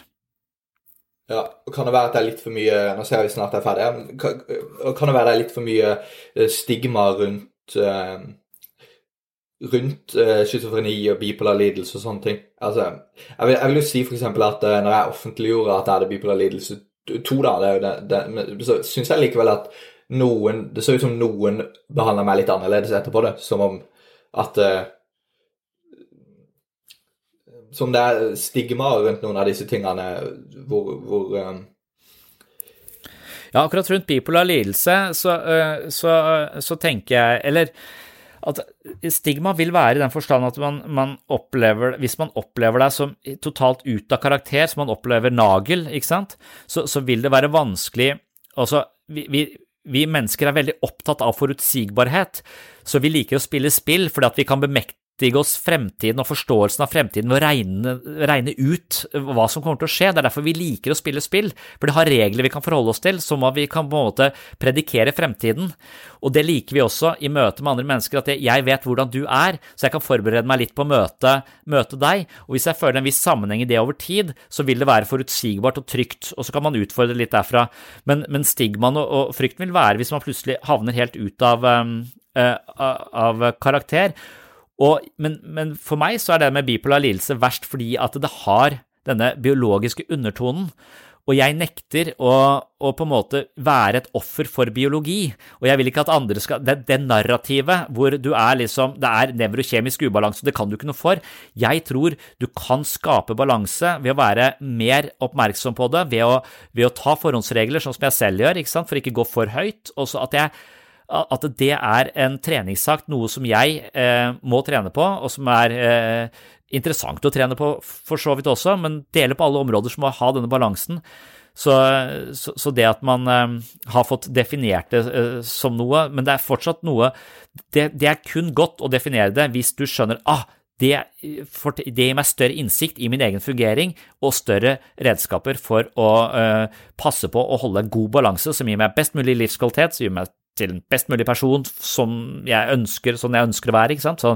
Ja, kan det være at det litt for mye, nå ser vi snart ferdig, kan det være det litt for mye stigma rundt schizofreni og bipolar lidelse og sånne ting? Altså, jeg vil jo si for eksempel at når jeg offentliggjorde at jeg hadde bipolar lidelse 2 da, så synes jeg likevel at det så ut som noen behandler meg litt annerledes etterpå det, som om at som det stigma rundt noen av disse tingene hvor Ja, akkurat rundt bipolar lidelse så tenker jeg, eller at stigma vil være i den forstand at man opplever, hvis man opplever det som totalt ut av karakter, som man opplever nagel, ikke sant? Så vil det være vanskelig, altså vi mennesker veldig opptatt av forutsigbarhet, så vi liker å spille spill fordi at vi kan begunstige oss fremtiden og forståelsen av fremtiden ved å regne ut hva som kommer til å skje. Det derfor vi liker å spille spill, for det har regler vi kan forholde oss til, som at vi kan på en måte predikere fremtiden. Og det liker vi også i møte med andre mennesker, at jeg vet hvordan du så jeg kan forberede meg litt på å møte deg. Og hvis jeg føler en viss sammenheng i det over tid, så vil det være forutsigbart og trygt, og så kan man utfordre litt derfra. Men stigmaen og frykten vil være hvis man plutselig havner helt ut av karakter. Men for meg så det med bipolar lidelse verst fordi at det har denne biologiske undertonen, og jeg nekter å på en måte være et offer for biologi, og jeg vil ikke at andre skal, det narrativet hvor du liksom, det nevrokjemisk ubalanse, det kan du ikke noe for. Jeg tror du kan skape balanse ved å være mer oppmerksom på det, ved å ta forhåndsregler, sånn som jeg selv gjør, ikke sant? For ikke gå for høyt, og så at det en treningssak, noe som jeg må trene på, og som interessant å trene på for så vidt også, men dele på alle områder som må ha denne balansen. Så det at man har fått definert det som noe, men det fortsatt noe, det kun godt å definere det hvis du skjønner, det gir meg større innsikt i min egen fungering og større redskaper for å passe på å holde en god balanse som gir meg best mulig livskvalitet, som gir meg til en best mulig person som jeg ønsker å være, ikke sant?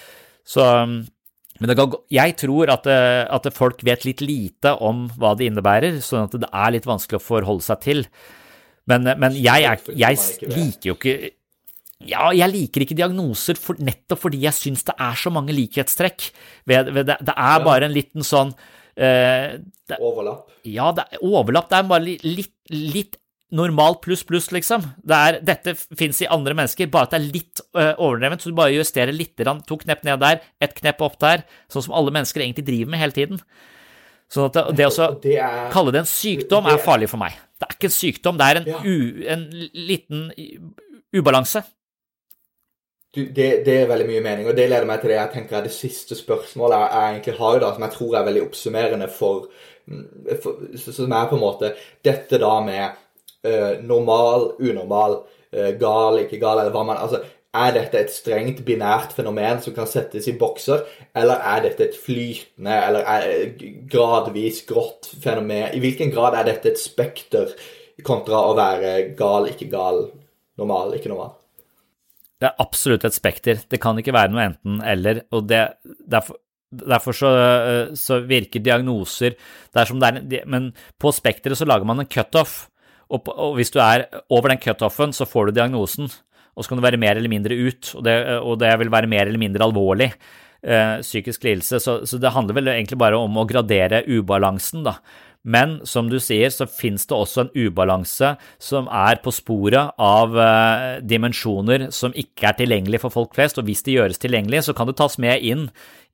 Men jeg tror at folk vet litt lite om hva det innebærer, sånn at det litt vanskelig å forholde seg til. Men jeg liker jo ikke, jeg liker ikke diagnoser nettopp fordi jeg synes det så mange likhetstrekk. Det bare en liten sånn overlapp. Ja, overlapp, det bare litt normal pluss, liksom. Dette finnes i andre mennesker, bare at det litt overdrevet, så du bare justerer litt, 2 knepp ned der, 1 knepp opp der, sånn som alle mennesker egentlig driver med hele tiden. Sånn at det å kalle det en sykdom farlig for meg. Det ikke en sykdom, det en liten ubalanse. Det veldig mye mening, og det leder meg til det jeg tenker det siste spørsmålet jeg egentlig har da, som jeg tror veldig oppsummerende som på en måte dette da med normal, unormal, gal, ikke gal, eller hva man, altså, dette et strengt binært fenomen som kan settes i bokser, eller dette et flytende, eller gradvis grått fenomen? I hvilken grad dette et spekter kontra å være gal, ikke gal, normal, ikke normal? Det absolutt et spekter. Det kan ikke være noe enten eller, og derfor så virker diagnoser, men på spekteret så lager man en cut-off, og hvis du over den cut-offen, så får du diagnosen, og så kan det være mer eller mindre ut, og det vil være mer eller mindre alvorlig psykisk lidelse, så det handler vel egentlig bare om å gradere ubalansen da. Men som du sier, så finnes det også en ubalanse som på sporet av dimensjoner som ikke tilgjengelig for folk flest, og hvis det gjøres tilgjengelig, så kan det tas med inn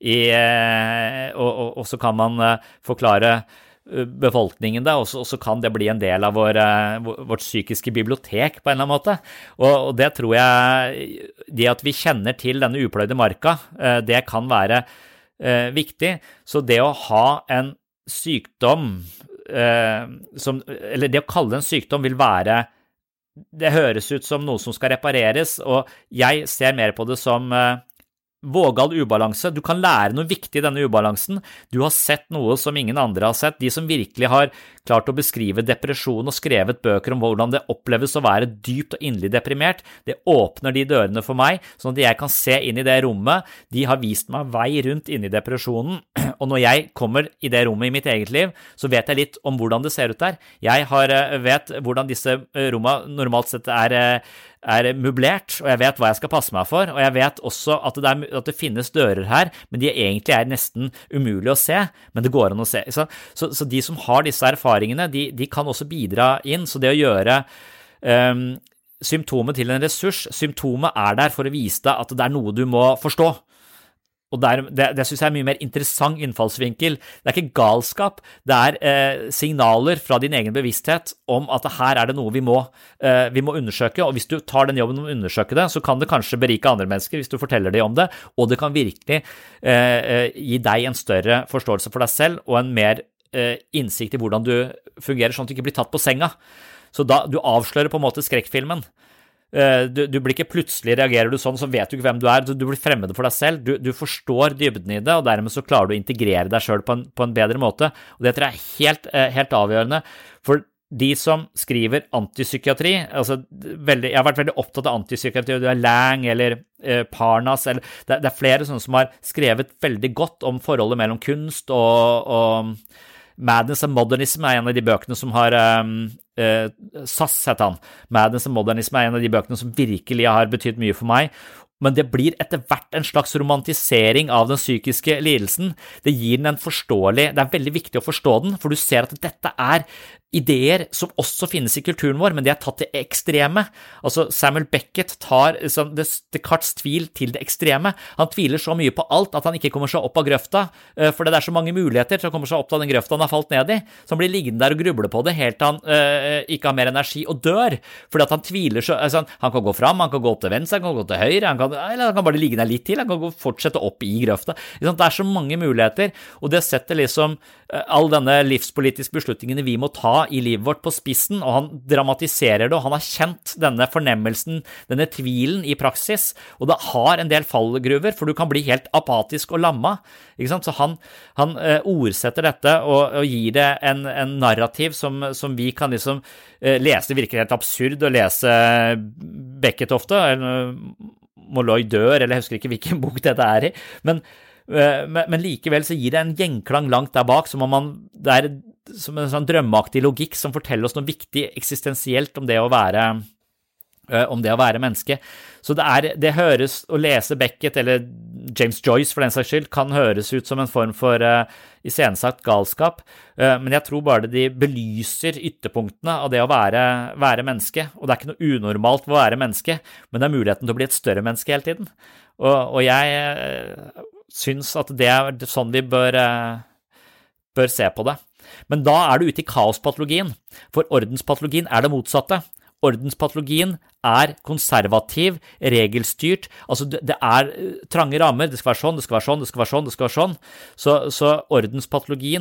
og så kan man forklare befolkningen da, og så kan det bli en del av vårt psykiske bibliotek på en eller annen måte, og det tror jeg, det at vi kjenner til denne upløyde marka, det kan være viktig, så det å ha en sykdom, eller det å kalle det en sykdom vil være, det høres ut som noe som skal repareres, og jeg ser mer på det som vågal ubalanse. Du kan lære noe viktig i denne ubalansen. Du har sett noe som ingen andre har sett. De som virkelig har klart å beskrive depresjon og skrevet bøker om hvordan det oppleves å være dypt og inderlig deprimert, det åpner de dørene for meg, sånn at jeg kan se inn i det rommet. De har vist meg vei rundt inn i depresjonen, og når jeg kommer i det rommet i mitt eget liv, så vet jeg litt om hvordan det ser ut der. Jeg vet hvordan disse rommene normalt sett møblert, og jeg vet hva jeg skal passe meg for, og jeg vet også at det finnes dører her, men de egentlig nesten umulig å se, men det går an å se. Så de som har disse erfaringene, de kan også bidra inn, så det å gjøre symptomet til en ressurs, symptomet der for å vise deg at det noe du må forstå. Og det synes jeg mye mer interessant innfallsvinkel. Det ikke galskap, det signaler fra din egen bevissthet om at her det noe vi må undersøke, og hvis du tar den jobben om å undersøke det, så kan det kanskje berike andre mennesker hvis du forteller dem om det, og det kan virkelig gi deg en større forståelse for deg selv, og en mer innsikt i hvordan du fungerer, sånn at du ikke blir tatt på senga. Så da du avslører på en måte skrekkfilmen. du blir ikke plutselig reagerer du sånn, så vet du ikke hvem du du blir fremmed for deg selv, du forstår dybden i det, og dermed så klarer du å integrere deg selv på en bedre måte, og det tror jeg helt avgjørende, for de som skriver antipsykiatri, altså jeg har vært veldig opptatt av antipsykiatri, det Lang eller Parnas, eller, det flere sånne som har skrevet veldig godt om forholdet mellom kunst og Madness and Modernism en av de bøkene som har SAS heter han. Madness and Modernism en av de bøkene som virkelig har betydd mye for meg, men det blir etter hvert en slags romantisering av den psykiske lidelsen. Det gir den en forståelig, det veldig viktig å forstå den, for du ser at dette ideer som også finnes i kulturen vår, men de tatt til ekstreme. Altså Samuel Beckett tar Descartes' tvil til det ekstreme. Han tviler så mye på alt at han ikke kommer seg opp av grøfta, for det så mange muligheter til å komme seg opp av den grøfta han har falt ned i, så han blir liggende der og gruble på det, helt til han ikke har mer energi og dør, fordi at han tviler så, altså, han kan gå fram, han kan gå opp til venstre, han kan gå til høyre, eller han kan bare ligge der litt til, han kan fortsette opp i grøfta. Det så mange muligheter, og det setter liksom all denne livspolitiske beslutningene vi må ta i livet vårt på spissen, og han dramatiserer det, og han har kjent denne fornemmelsen, denne tvilen i praksis, og det har en del fallgruver, for du kan bli helt apatisk og lamma, ikke sant? Så han ordsetter dette og gir det en narrativ som vi kan liksom lese. Det virker helt absurd å lese Beckett ofte, eller Molloy dør, eller jeg husker ikke hvilken bok dette i, men likevel så gir det en gjenklang langt der bak, som om det som en sånn drømmeaktig logikk som forteller oss noe viktig eksistensielt om det å være menneske. Så det høres, å lese Beckett eller James Joyce for den saks skyld, kan høres ut som en form for iscenesatt galskap, men jeg tror bare de belyser ytterpunktene av det å være menneske, og det ikke noe unormalt ved å være menneske, men det muligheten til å bli et større menneske hele tiden. Og jeg synes at det sånn vi bør se på det. Men da du ute i kaospatologien, for ordenspatologien det motsatte. Ordenspatologien konservativ, regelstyrt, altså det trange rammer, det skal være sånn, det skal være sånn, det skal være sånn, det skal være sånn. Så ordenspatologien,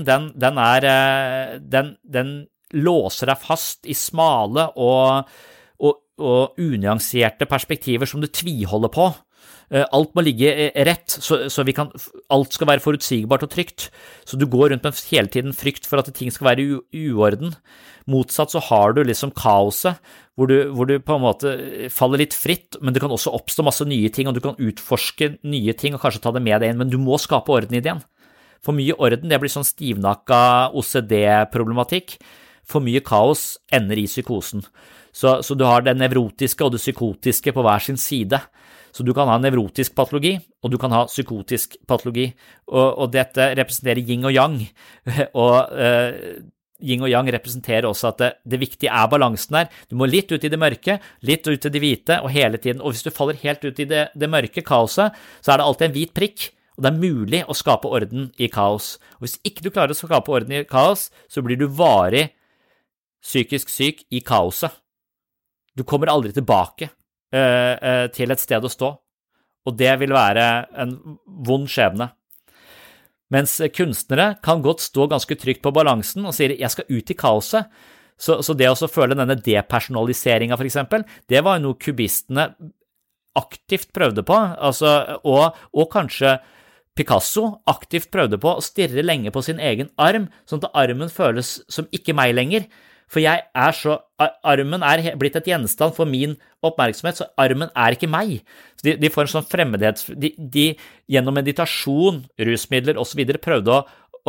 den låser deg fast i smale og unyanserte perspektiver som du tviholder på. Alt må ligge rett, så alt skal være forutsigbart og trygt, så du går rundt med hele tiden frykt for at ting skal være i uorden. Motsatt så har du liksom kaoset, hvor du på en måte faller litt fritt, men det kan også oppstå masse nye ting, og du kan utforske nye ting og kanskje ta det med deg inn, men du må skape orden i det igjen. For mye orden, det blir sånn stivnakka OCD-problematikk. For mye kaos ender i psykosen. Så du har det nevrotiske og det psykotiske på hver sin side. Så du kan ha nevrotisk patologi, og du kan ha psykotisk patologi, og dette representerer yin og yang, og yin og yang representerer også at det viktige balansen her. Du må litt ut i det mørke, litt ut i det hvite, og hele tiden, og hvis du faller helt ut i det mørke kaoset, så det alltid en hvit prikk, og det mulig å skape orden i kaos. Og hvis ikke du klarer å skape orden i kaos, så blir du varig psykisk syk i kaoset. Du kommer aldri tilbake til et sted å stå, og det vil være en vond skjebne. Mens kunstnere kan godt stå ganske trygt på balansen og sier, jeg skal ut i kaoset, så det å føle denne depersonaliseringen for eksempel, det var noe kubistene aktivt prøvde på, altså, og kanskje Picasso aktivt prøvde på å stirre lenge på sin egen arm, sånn at armen føles som ikke meg lenger, for armen blitt et gjenstand for min oppmerksomhet, så armen ikke meg. Så de får en sånn fremmedhet, de gjennom meditasjon, rusmidler og så videre prøvde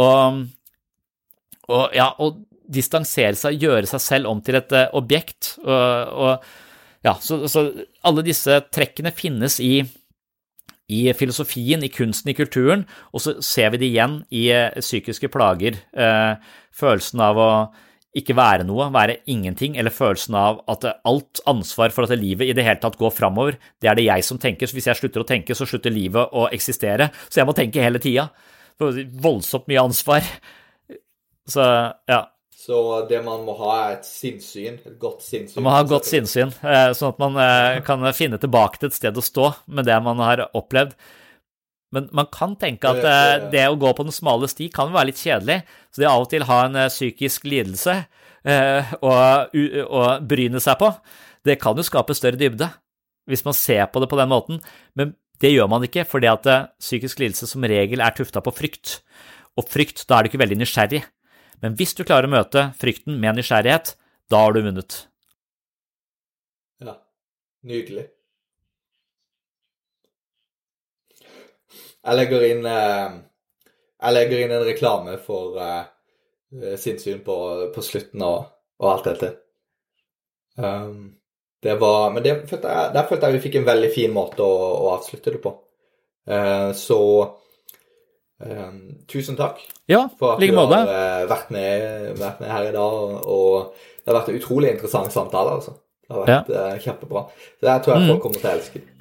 å distansere seg, gjøre seg selv om til et objekt, så alle disse trekkene finnes i filosofien, i kunsten, i kulturen, og så ser vi det igjen i psykiske plager, følelsen av å ikke være noe, være ingenting, eller følelsen av at alt ansvar for at livet i det hele tatt går fremover, det det jeg som tenker, så hvis jeg slutter å tenke, så slutter livet å eksistere, så jeg må tenke hele tiden, voldsomt mye ansvar, så ja. Så det man må ha et sinnssyn, et godt sinnssyn. Man må ha et godt sinnssyn, sånn at man kan finne tilbake til et sted å stå med det man har opplevd. Men man kan tenke at det å gå på den smale sti kan være litt kjedelig, så det av og til ha en psykisk lidelse og bryne seg på, Det kan jo skape større dybde, hvis man ser på det på den måten, men det gjør man ikke, fordi at psykisk lidelse som regel er tuftet på frykt, og frykt, da er du ikke veldig nysgjerrig. Men hvis du klarer å møte frykten med nysgjerrighet, da har du vunnet. Ja, nydelig. Jeg legger inn en reklame for sinnssyn på slutten og alt dette. Der følte jeg vi fikk en veldig fin måte å avslutte det på. Så tusen takk for at du har vært med her i dag, og det har vært en utrolig interessant samtale, altså. Det har vært kjempebra. Så jeg tror folk kommer til å elske det.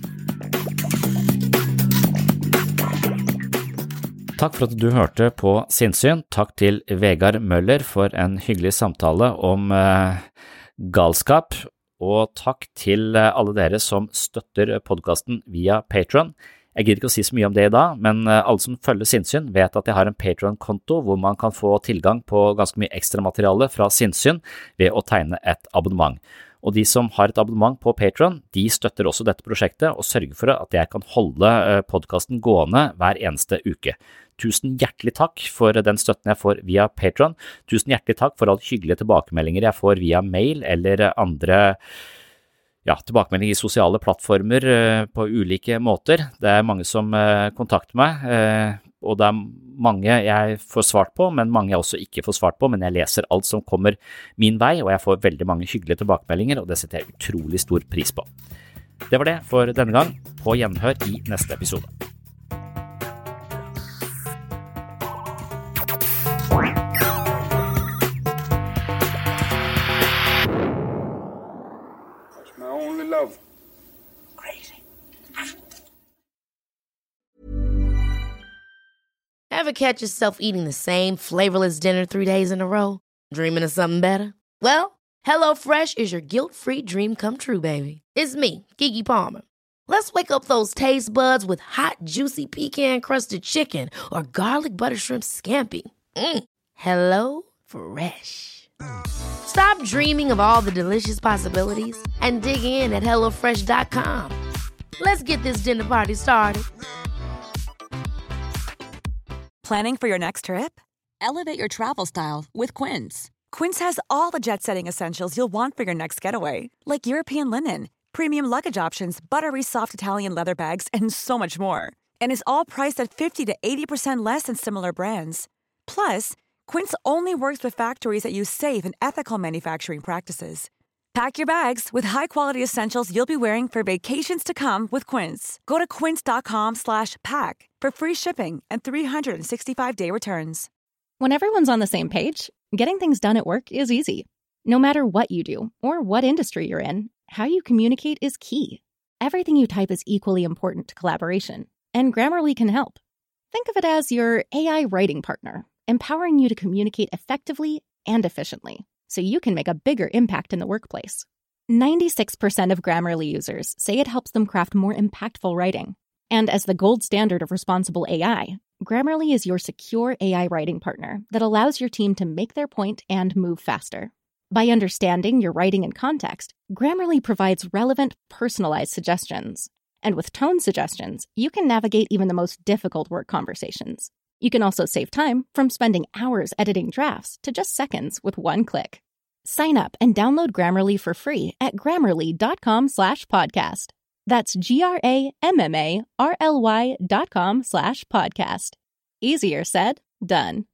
Takk for at du hørte på Sinnssyn. Takk til Vegard Møller for en hyggelig samtale om galskap, og takk til alle dere som støtter podcasten via Patreon. Jeg gidder ikke å si så mye om det i dag, men alle som følger Sinnssyn vet at jeg har en Patreon-konto hvor man kan få tilgang på ganske mye ekstra materiale fra Sinnssyn ved å tegne et abonnement. Og de som har et abonnement på Patreon, de støtter også dette prosjektet og sørger for at jeg kan holde podcasten gående hver eneste uke. Tusen hjertelig takk for den støtten jeg får via Patreon. Tusen hjertelig takk for alle hyggelige tilbakemeldinger jeg får via mail eller andre tilbakemeldinger i sosiale plattformer på ulike måter. Det er mange som kontakter meg, og det er mange jeg får svart på, men mange jeg også ikke får svart på, men jeg leser alt som kommer min vei, og jeg får veldig mange hyggelige tilbakemeldinger, og det setter jeg utrolig stor pris på. Det var det for denne gang. På gjenhør i neste episode. That's my only love. Crazy. Ever catch yourself eating the same flavorless dinner 3 days in a row? Dreaming of something better? Well, HelloFresh is your guilt-free dream come true, baby. It's me, Keke Palmer. Let's wake up those taste buds with hot, juicy pecan-crusted chicken or garlic butter shrimp scampi. Hello Fresh. Stop dreaming of all the delicious possibilities and dig in at HelloFresh.com. Let's get this dinner party started. Planning for your next trip? Elevate your travel style with Quince. Quince has all the jet-setting essentials you'll want for your next getaway, like European linen, premium luggage options, buttery soft Italian leather bags, and so much more. And is all priced at 50 to 80% less than similar brands. Plus, Quince only works with factories that use safe and ethical manufacturing practices. Pack your bags with high-quality essentials you'll be wearing for vacations to come with Quince. Go to quince.com/pack for free shipping and 365-day returns. When everyone's on the same page, getting things done at work is easy. No matter what you do or what industry you're in, how you communicate is key. Everything you type is equally important to collaboration, and Grammarly can help. Think of it as your AI writing partner, empowering you to communicate effectively and efficiently, so you can make a bigger impact in the workplace. 96% of Grammarly users say it helps them craft more impactful writing. And as the gold standard of responsible AI, Grammarly is your secure AI writing partner that allows your team to make their point and move faster. By understanding your writing and context, Grammarly provides relevant, personalized suggestions. And with tone suggestions, you can navigate even the most difficult work conversations. You can also save time from spending hours editing drafts to just seconds with one click. Sign up and download Grammarly for free at Grammarly.com/podcast. That's GRAMMARLY.com/podcast. Easier said, done.